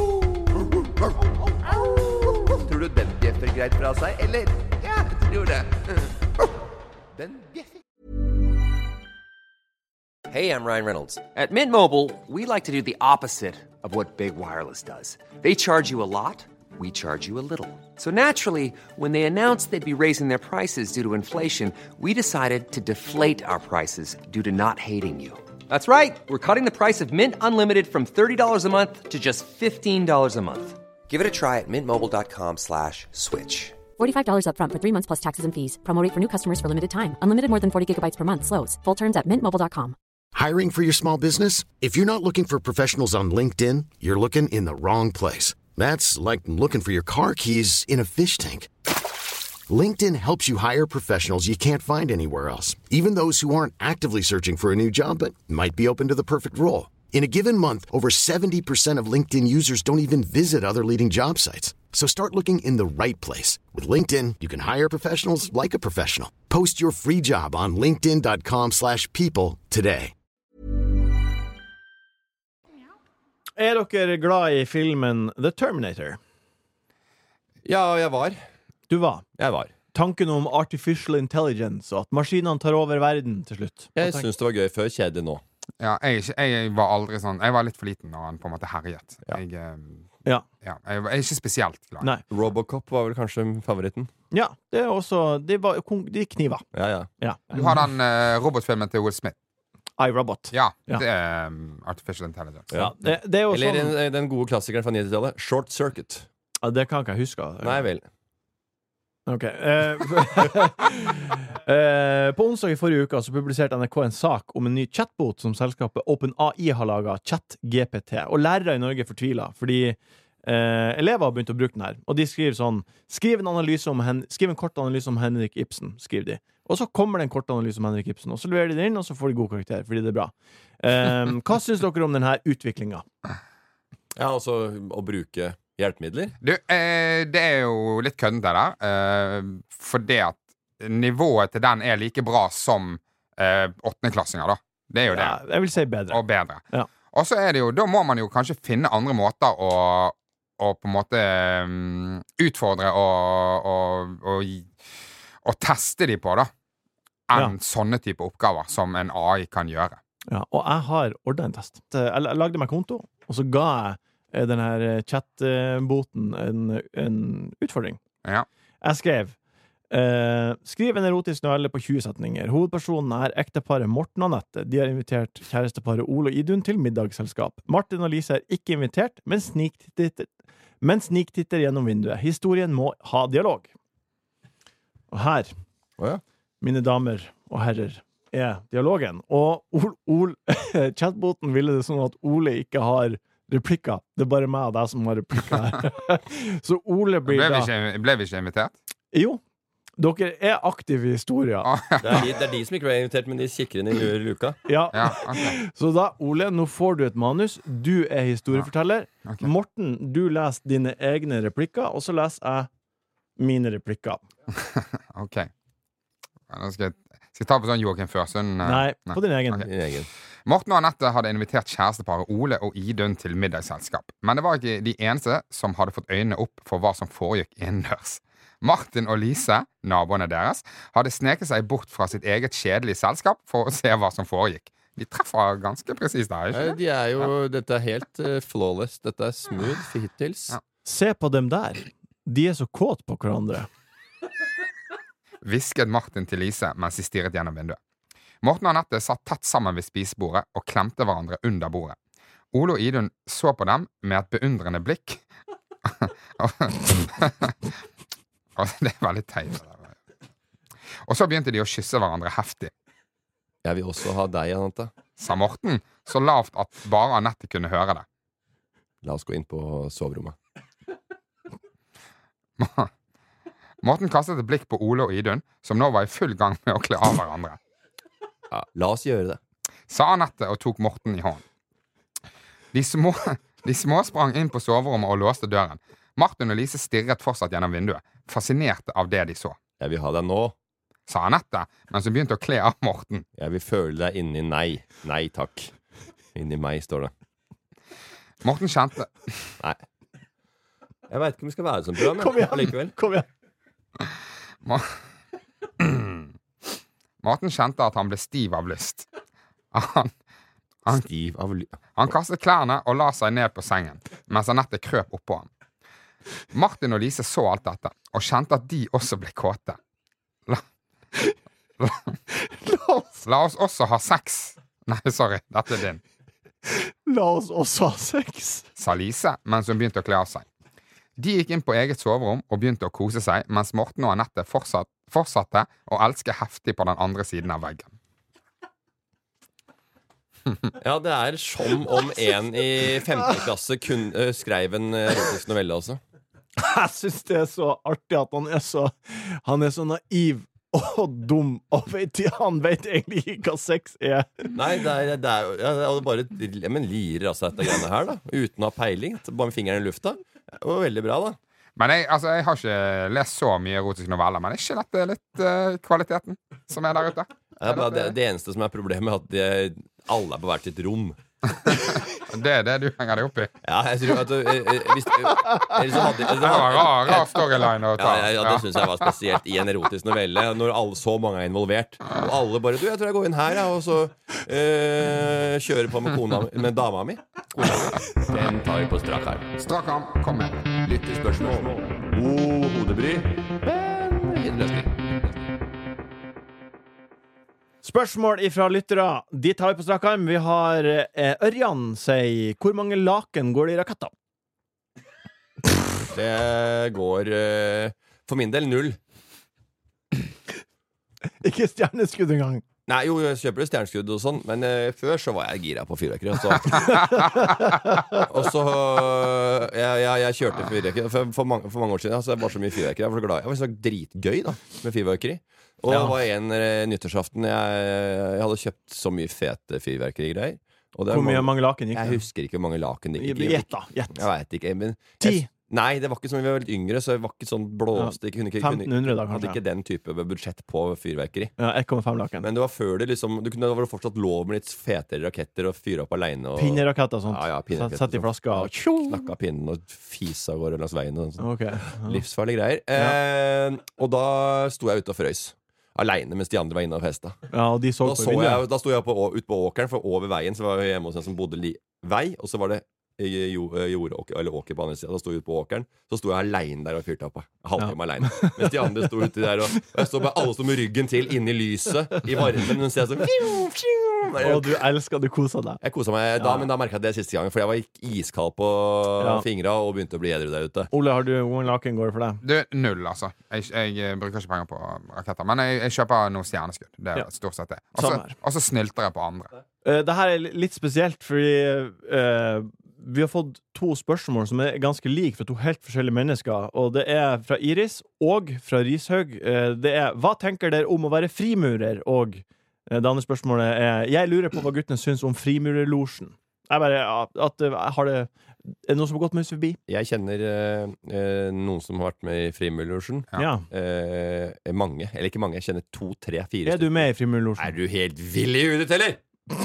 Tror du den bjeffer greit fra seg, eller? Ja, jeg tror det. Den bjeffer. Hey, I'm Ryan Reynolds. At Mint Mobile, we like to do the opposite of what Big Wireless does. They charge you a lot, we charge you a little. So naturally, when they announced they'd be raising their prices due to inflation, we decided to deflate our prices due to not hating you. That's right. We're cutting the price of Mint Unlimited from thirty dollars a month to just fifteen dollars a month. Give it a try at mintmobile.com slash switch. forty-five dollars up front for three months plus taxes and fees. Promo rate for new customers for limited time. Unlimited more than forty gigabytes per month. Slows full terms at mint mobile dot com. Hiring for your small business? If you're not looking for professionals on LinkedIn, you're looking in the wrong place. That's like looking for your car keys in a fish tank. LinkedIn helps you hire professionals you can't find anywhere else, even those who aren't actively searching for a new job but might be open to the perfect role. In a given month, over seventy percent of LinkedIn users don't even visit other leading job sites. So start looking in the right place. With LinkedIn, you can hire professionals like a professional. Post your free job on linkedin.com slash people today. Er dere glad i filmen The Terminator? Ja, jeg var. Du var. Jeg var. Tanken om artificial intelligence og at maskinene tar over verden til slutt. Jeg synes det var gøy før, kjedelig nå. ja, jeg, jeg var aldri sånn Jeg var litt for liten når han på en måte herjet. Ja. Jeg, eh, Ja. ja, jeg er ikke spesielt glad. Nei. Robocop var vel kanskje favoritten. Ja, det er også Det var de kniver. Ja, ja. Ja. Du har den eh, robotfilmen til Will Smith. iRobot. Ja, Ja. det er um, Artificial Intelligence. Ja, det, det er jo Eller sånn den, den gode klassikeren fra nittitallet, Short Circuit. ja, Det kan ikke jeg huske. Nei vel. Ok. Eh, eh, på onsdag i forrige uke så publiserte N R K en sak om en ny chatbot som selskapet OpenAI har laget, ChatGPT. Og lærere i Norge fortviler, fordi eh, elever har begynt å bruke den her. Og de skriver sånn Skriv en, analyse om Hen skriv en kort analyse om Henrik Ibsen, skriver de. Og så kommer det en kort analyse om Henrik Ibsen, og så leverer de det inn, og så får de god karakter, fordi det er bra. Eh, hva synes dere om denne utviklingen? Ja, altså å bruke hjelpemidler. Du, eh, det er jo litt køddent det der. Eh, for det at nivået til den er like bra som eh, åttendeklassinger, da. Det er jo det. Ja, jeg vil si bedre. Og bedre. Ja. Og så er det jo Da må man jo kanskje finne andre måter å, å på en måte um, utfordre og, og, og, og teste de på, da. Enn Ja. sånne type oppgaver som en A I kan gjøre. Ja, og jeg har ordnet en test. Jeg jeg lagde meg konto, og så ga jeg eh, den her eh, chatboten en, en utfordring. Ja. Jeg skrev eh, Skriv en erotisk novelle på tjue setninger. Hovedpersonen er ekteparet Morten og Anette. De har invitert kjæresteparet Ole og Idun til middagsselskap. Martin og Lise er ikke invitert, men sniktitter, men sniktitter gjennom vinduet. Historien må ha dialog. Og her, Å ja. mine damer og herrer, er dialogen. Og Ol, Ol, chatboten ville det sånn at Ole ikke har replikker. Det er bare meg og deg som har replikker her. Så Ole blir Ble vi, da ikke, ble vi ikke invitert? Jo, dere er aktive i historien. Ah, Det er, de, det er de som ikke ble invitert, men de kikker inn i lu- luka. Ja. ja, ok. Så da, Ole, nå får du et manus. Du er historieforteller. Ok. Morten, du leser dine egne replikker, og så leser jeg mine replikker. Ok. Nå skal jeg, skal jeg ta på sånn Joakim Førsund? eh, Nei, på din egen. Ok. Din egen. Morten og Anette hadde invitert kjæresteparet Ole og Idun til middagsselskap. Men det var ikke de eneste som hadde fått øynene opp for hva som foregikk innendørs. Martin og Lise, naboene deres, hadde sneket seg bort fra sitt eget kjedelige selskap for å se hva som foregikk. De treffer ganske presist der, Nei, ikke? De er jo, Dette er helt eh, flawless. Dette er smooth hittils. Ja. Se på dem der. De er så kåt på hverandre. Hvisket Martin til Lise mens de stirret gjennom vinduet. Morten og Anette satt tett sammen ved spisebordet og klemte hverandre under bordet. Ole og Idun så på dem med et beundrende blikk. Og det er veldig teit. Og så begynte de å kysse hverandre heftig. Jeg vil også ha deg, Anette. Sa Morten, så lavt at bare Anette kunne høre det. La oss gå inn på soverommet. Morten kastet et blikk på Ole og Idun, som nå var i full gang med å kle av hverandre. Ja, la oss gjøre det. Sa Anette og tok Morten i hånd. De små, de små sprang inn på soverommet og låste døren. Martin og Lise stirret fortsatt gjennom vinduet, fascinerte av det de så. Jeg vil ha deg nå, sa Anette, mens hun begynte å kle av Morten. Jeg vil føle deg inni nei. Nei takk. Inni meg, står det. Morten kjente Nei. Jeg vet ikke om vi skal være sånn program. Kom igjen, likevel. kom igjen. Ma Morten kjente at han ble stiv av lyst. Han, han, Stiv av lyst. Han kastet klærne og la seg ned på sengen, mens Anette krøp oppå ham. Martin og Lise så alt dette, og kjente at de også ble kåte. La, la, La oss, la oss også ha sex. Nei, sorry, dette er din. la oss også ha sex. Sa Lise, mens hun begynte å kle av seg. De gikk inn på eget soverom og begynte å kose seg, mens Morten og Anette fortsatt, fortsatte å elske heftig på den andre siden av veggen. Ja, det er som om en i femte klasse kun, uh, skrev en erotisk novelle også. Jeg synes det er så artig at han er så Han er så naiv og dum, og vet, han vet egentlig ikke hva sex er. Nei, det er, det er, ja, det er bare Men lirer altså dette greiene her, da. Uten å ha peiling. Bare med fingeren i lufta. Det var veldig bra, da. Men jeg, altså, jeg har ikke lest så mye erotiske noveller, men er ikke dette litt uh, kvaliteten som er der ute? Ja, det, det, det eneste som er problemet, er at de, alle er på hvert sitt rom. Det er det du henger deg opp i. Ja, jeg tror at uh, hvis, uh, ellers så hadde, Det var en rar, rar storyline å ta. Ja, ja, det synes jeg var spesielt i en erotisk novelle, når alle, så mange er involvert. Og alle bare Du, jeg tror jeg går inn her, ja, og så uh, kjører på med kona med dama mi. Kona mi. Den tar vi på strak arm. Strak arm, kom med. Lyttespørsmål. God hodebry. Men innløsning. Spørsmål ifra lyttere. De tar vi på strak arm. Vi har eh, Ørjan sier hvor mange laken går det i raketter? Det går uh, for min del null. Ikke stjerneskudd engang. Nei, jo, jeg kjøper stjerneskudd og sånn, men uh, før så var jeg gira på fyrverkeri. Og så, og så uh, jeg, jeg, jeg kjørte fyrverkeri for, for, mange, for mange år siden. Altså, jeg var så mye fyrverkeri. Jeg var så glad. Jeg var så dritgøy da med fyrverkeri. Og det var en uh, nyttårsaften jeg, jeg hadde kjøpt så mye fete fyrverkerigreier. Hvor mye mange laken gikk det? Jeg husker ikke hvor mange laken det gikk. Gjett da, gjett. Jeg vet ikke, men Ti? jeg, Nei, det var ikke som vi var litt yngre, så det var ikke sånn blåste. Jeg kunne ikke, kunne, femten hundre da, kanskje. hadde ikke den type budsjett på fyrverkeri. Ja, ett komma fem laken. Men det var før det liksom du kunne, det var fortsatt lov med litt fetere raketter og fyre opp alene. Og, Pinneraketter og sånt. Ja, ja, pinneraketter. Sett i flaska og knakka pinnen og fisa går langs veien. Og sånt. Okay. Ja. Livsfarlige greier. Eh, og da sto jeg ute og frøys. Aleine mens de andre var inne og festa. Ja, og de så da, på så jeg, da sto jeg på, ute på åkeren, for over veien så var jeg hjemme hos en som bodde li vei, og så var det jordåker, eller åker på andre siden. Da sto jeg ute på åkeren. Så sto jeg alene der og fyrte opp. Halvtime ja. alene. Mens de andre sto ute der, og, og jeg stod med alle sto med ryggen til inni lyset i varmen. Mens jeg så Og du elsker, du kosa deg. Jeg kosa meg da, ja. Men da merket jeg det siste gang, for jeg var iskald på ja. fingra og begynte å bli edru der ute. Ole, har du hvor mange laken går det for deg? Du, null, altså. Jeg, jeg bruker ikke penger på raketter. Men jeg, jeg kjøper noe stjerneskudd. Det er ja. stort sett det. Og så snylter jeg på andre. Uh, det her er litt spesielt, fordi uh, vi har fått to spørsmål som er ganske like fra to helt forskjellige mennesker, og det er fra Iris og fra Rishaug. Det er, hva tenker dere om å være frimurer? Og det andre spørsmålet er, jeg lurer på hva guttene synes om frimurerlosjen. Jeg bare, at har det, er det noen som har gått med oss forbi? Jeg kjenner eh, noen som har vært med i frimurerlosjen. Ja. Eh, mange, eller ikke mange, jeg kjenner to, tre, fire. Er du med i frimurerlosjen? Er du helt vill i hudet, eller?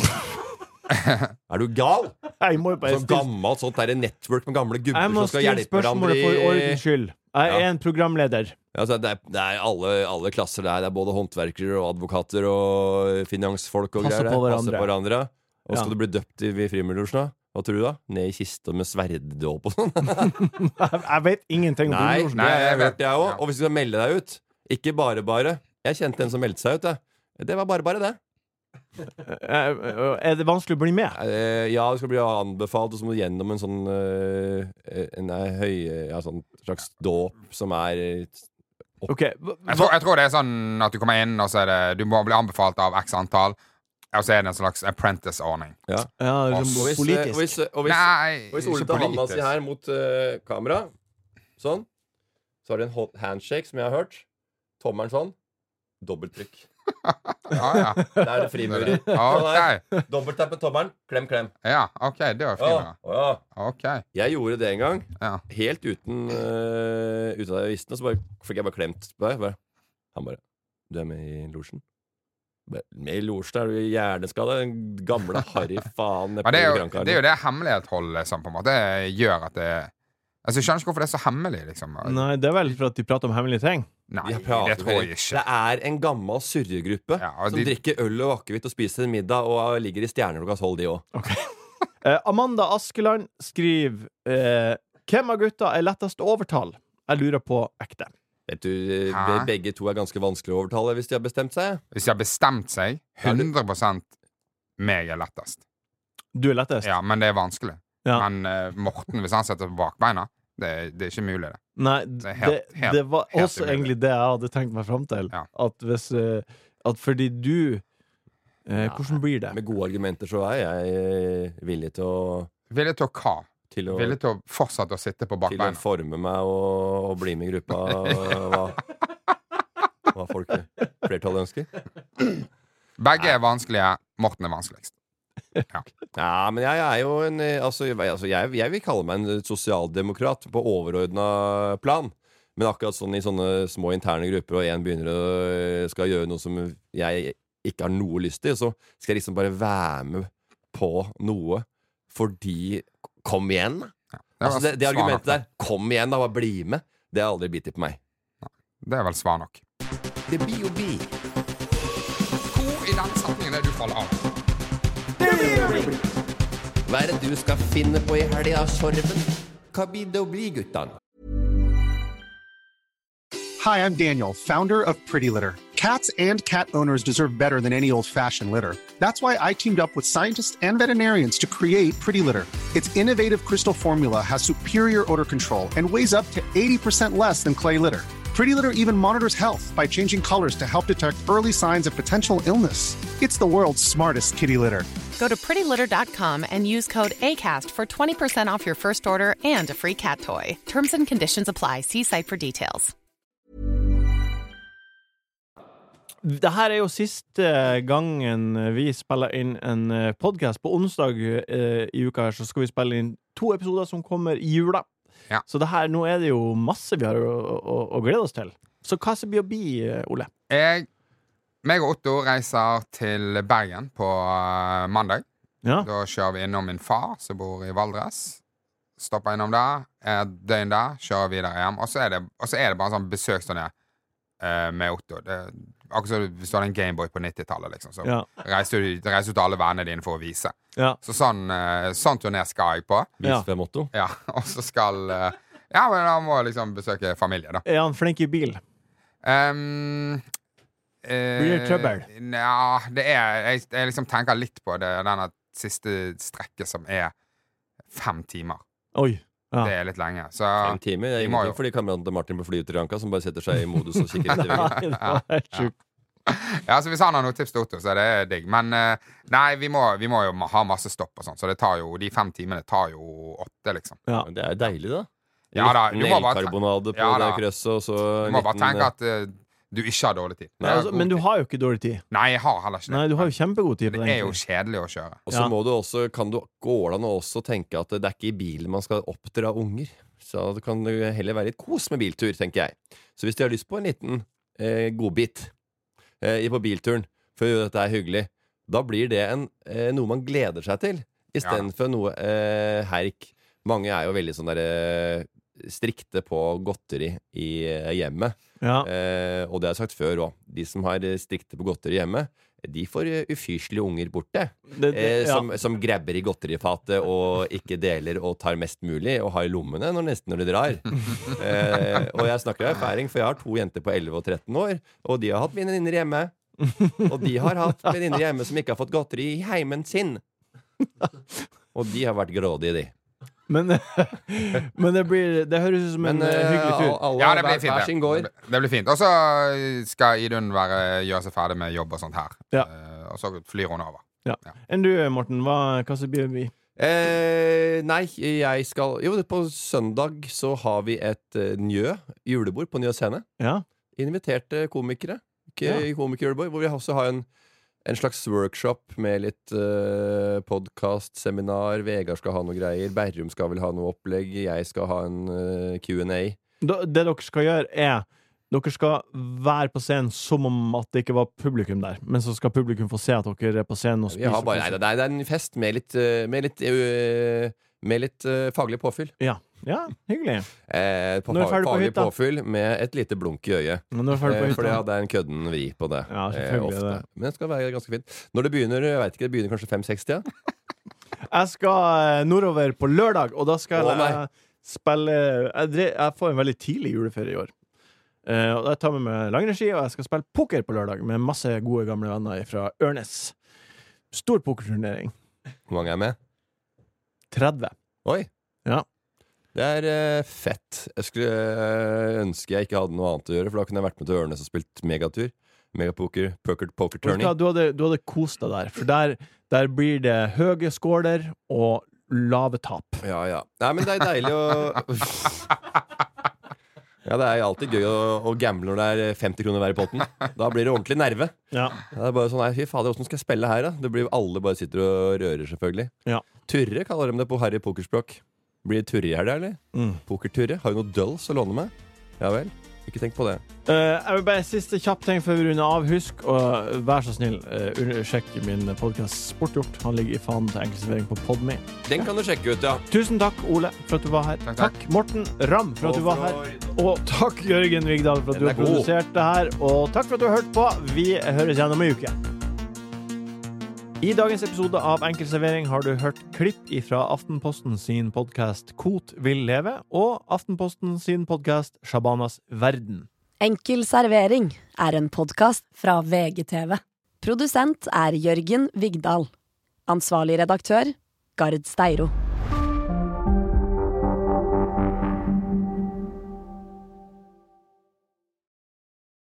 Er du gal? Jeg må jo bare sånn gammelt sånt der network med gamle gubber som skal hjelpe hverandre i... for ordens skyld. Jeg er ja. en programleder. Ja, altså, det, er, det er alle, alle klasser der. Det er både håndverkere og advokater og finansfolk og Passer greier. På hverandre. Passer på hverandre. Og ja. skal du bli døpt i, i frimurerlosjen, da? Hva tror du da? Ned i kista med sverddåp og sånn? Jeg vet ingenting om frimurerlosjen. Nei, jeg vet jeg også. Og hvis du skal melde deg ut, ikke bare bare. Jeg kjente en som meldte seg ut, det. Det var bare bare det. Er det vanskelig å bli med? Ja, du skal bli anbefalt, og så må du gjennom en sånn En høy, ja, sånn slags dåp som er okay. jeg, tror, jeg tror det er sånn at du kommer inn, og så er det du må bli anbefalt av x antall, og så er det en slags apprentice-ordning. Ja, ja Også, politisk. Og hvis, og hvis, Nei, og hvis Ole tar handa si her mot uh, kamera, sånn, Så har du en handshake, som jeg har hørt. Tommelen sånn. Dobbelttrykk. Ja, ja. Der er det frimurer. Okay. Dobbelttapp med tommelen. Klem, klem. Ja, ok, det var frimurer. Ja, ja. Okay. Jeg gjorde det en gang. Ja. Helt uten uh, Uten at jeg visste det, så bare, fikk jeg bare klemt på deg. Bare. Han bare Du er med i losjen? Med i losjen er du hjerneskade. Den gamle harry faen. Ja, det, er jo, det er jo det hemmelighetsholdet som på en måte gjør at det Altså, jeg skjønner ikke hvorfor det er så hemmelig, liksom. Nei, det er vel for at de prater om hemmelige ting. Nei, det tror jeg ikke. Det er en gammel surregruppe ja, som de... drikker øl og akevitt og spiser middag og ligger i stjerner klokka tolv, de også. Okay. eh, Amanda Askeland skriver eh, hvem av gutta er lettest å overtale? Jeg lurer på ekte. Vet du, Hæ? Begge to er ganske vanskelig å overtale hvis de har bestemt seg. Hvis de har bestemt seg, hundre prosent meg er lettest. Du er lettest? Ja, men det er vanskelig. Ja. Men uh, Morten, hvis han setter på bakbeina, det, det er ikke mulig, det. Nei, det, helt, det, helt, det var helt også umulig. egentlig det jeg hadde tenkt meg fram til. Ja. At hvis uh, At fordi du uh, ja, hvordan blir det? Med gode argumenter så er jeg villig til å Villig til å hva? Til å, villig til å fortsette å sitte på bakbeina. Til å forme meg og, og bli med i gruppa. hva, hva folk flertallet ønsker. Begge er vanskelige. Morten er vanskeligst. Ja. ja, men jeg er jo en altså, altså jeg, jeg vil kalle meg en sosialdemokrat på overordnet plan. Men akkurat sånn i sånne små interne grupper, og en begynner å skal gjøre noe som jeg ikke har noe lyst til, så skal jeg liksom bare være med på noe fordi kom igjen. Ja, det, altså, det, det argumentet der, kom igjen da, bare bli med, det har aldri bitt på meg. Ja, det er vel svar nok. Det blir jo bi. Hvor i den setningen er du faller av? Hva er det du skal finne på i helga, Sorven? Hva blir det å bli, guttan? Hi, I'm Daniel, founder of Pretty Litter. Cats and cat owners deserve better than any old-fashioned litter. That's why I teamed up with scientists and veterinarians to create Pretty Litter. Its innovative crystal formula has superior odor control and weighs up to eighty percent less than clay litter. Pretty Litter even monitors health by changing colors to help detect early signs of potential illness. It's the world's smartest kitty litter. Go to pretty litter dot com and use code ACAST for twenty percent off your first order and a free cat toy. Terms and conditions apply. See site for details. Det her er jo siste gangen vi spiller inn en podcast. På onsdag eh, i uka her så skal vi spille inn to episoder som kommer i jula. Ja. Så det her, nå er det jo masse vi har å, å, å glede oss til. Så hva skal det bli, Ole? Jeg, meg og Otto reiser til Bergen på uh, mandag. Ja. Da kjører vi innom min far, som bor i Valdres. Stopper innom der, et døgn der, kjører videre hjem. Og så er det, og så er det bare en sånn besøksturné uh, med Otto. Det, akkurat som hvis du hadde en Gameboy på nittitallet, liksom. Så ja. reiser du, reiser du til alle vennene dine for å vise. Ja. Så sånn, uh, sånn turné skal jeg på. Vis hvem Otto. Ja, og så skal uh, ja, men han må liksom besøke familie, da. Er han flink i bil? Um, uh, Blir det trøbbel? Ja, det er jeg, jeg liksom tenker litt på det, denne siste strekket som er fem timer. Oi. Ja. Det er litt lenge. Så fem timer? Det er ingenting for de kameratene til Martin på flyet til Ranka som bare setter seg i modus og kikker etter veggen. Nei, det var helt sjukt. Ja, så hvis han har noen tips til Otto, så er det digg. Men uh, nei, vi må, vi må jo ha masse stopp og sånn, så det tar jo, de fem timene tar jo åtte, liksom. Ja. Det er deilig, da. Ja, da, du må bare elkarbonade på ja, det krøsset, og så du må bare tenke at uh, du ikke har dårlig tid. Nei, altså, men du har jo ikke dårlig tid. Nei, jeg har heller ikke det. Nei, du har jo kjempegod tid på det er jo kjedelig å kjøre. Og så ja. må du også, kan du gå an og også tenke at det er ikke i bilen man skal oppdra unger. Så det kan heller være litt kos med biltur, tenker jeg. Så hvis de har lyst på en liten eh, godbit eh, på bilturen for å gjøre dette er hyggelig, da blir det en, eh, noe man gleder seg til, i stedet ja. for noe eh, herk. Mange er jo veldig sånn der eh, strikte på godteri i eh, hjemmet. Ja. Eh, og det har jeg sagt før også. De som har strikte på godteri hjemme, de får ufyselige unger borte. Det, det, eh, som, ja. som grabber i godterifatet og ikke deler og tar mest mulig og har i lommene når, nesten når de drar. eh, og jeg snakker av erfaring, for jeg har to jenter på elleve og tretten år, og de har hatt venninner hjemme. Og de har hatt venninner hjemme som ikke har fått godteri i heimen sin. Og de har vært grådige, de. Men, men det, blir, det høres ut som en men, uh, hyggelig tur. Alle, ja, det blir fint. Hver sin går. Det, det blir fint. Og så skal Idun være, gjøre seg ferdig med jobb og sånt her. Ja. Uh, og så flyr hun over. Ja. Ja. Enn du, Morten, hva, hva så blir vi? Eh, nei, jeg skal Jo, på søndag så har vi et uh, Njø julebord på Njø scene. Ja. Inviterte komikere. Ikke Ja. komikerjulebord, hvor vi også har en, en slags workshop med litt uh, podcast, seminar. Vegard skal ha noe greier. Berrum skal vel ha noe opplegg. Jeg skal ha en uh, Q and A. Da, det dere skal gjøre er dere skal være på scenen som om at det ikke var publikum der, men så skal publikum få se at dere er på scenen og Vi spiser. har bare, nei, det, er, det er en fest med litt, uh, med litt, uh, med litt uh, faglig påfyll. Ja, ja hyggelig. Eh, på Når er du ferdig på faglig hytta? påfyll med et lite blunk i øyet. Når er du ferdig på Eh, hytta? for det hadde jeg en kødden vri på det. Ja, eh, selvfølgelig ofte. det. Men det skal være ganske fint. Når det begynner, jeg vet ikke, det begynner kanskje fem seksti? Ja? Jeg skal eh, nordover på lørdag, og da skal Å, jeg nei. spille jeg, dre, jeg får en veldig tidlig juleferie i år. Eh, og Jeg tar med meg langrennsski, og jeg skal spille poker på lørdag med masse gode gamle venner fra Ørnes. Stor pokerturnering. Hvor mange er med? tretti. Oi. Ja. Det er eh, fett. Jeg skulle eh, ønske jeg ikke hadde noe annet å gjøre, for da kunne jeg vært med til Ørnes og spilt megatur. Megapoker, poker, poker Vet du hva, tourney. Du hadde, du hadde kost deg der, for der, der blir det høye skåler og lave tap. Ja, ja. Nei, men det er deilig å Ja, det er alltid gøy å, å gamble når det er femti kroner hver i potten. Da blir det ordentlig nerve. Ja. Det er bare sånn, nei, fy fader, hvordan skal jeg spille her da? Det blir alle bare sitter og rører, selvfølgelig. Ja. Turre kaller de det på Harry pokerspråk. Blir det turre i helga, eller? Mm. Pokerturre? Har du noe dølls å låne med? Ja vel, ikke tenk på det. Eh, jeg vil bare siste kjapp ting før vi runder av. Husk å være så snill, uh, sjekk min podcast Sportgjort. Han ligger i fanen til enkeltservering på Podme. Den kan du sjekke ut, ja. Tusen takk, Ole, for at du var her. Takk, Takk, takk. Morten Ramm, for at Og du var for- her. Og takk, Jørgen Vigdal, for at Den du er har god. produsert det her. Og takk for at du har hørt på. Vi høres igjen om en uke. I dagens episode av Enkeltservering har du hørt klipp fra Aftenposten sin podcast Kot vil leve, og Aftenposten sin podcast Shabanas verden. Enkel servering er en podcast fra V G T V. Produsent er Jørgen Vigdal. Ansvarlig redaktør, Gard Steiro.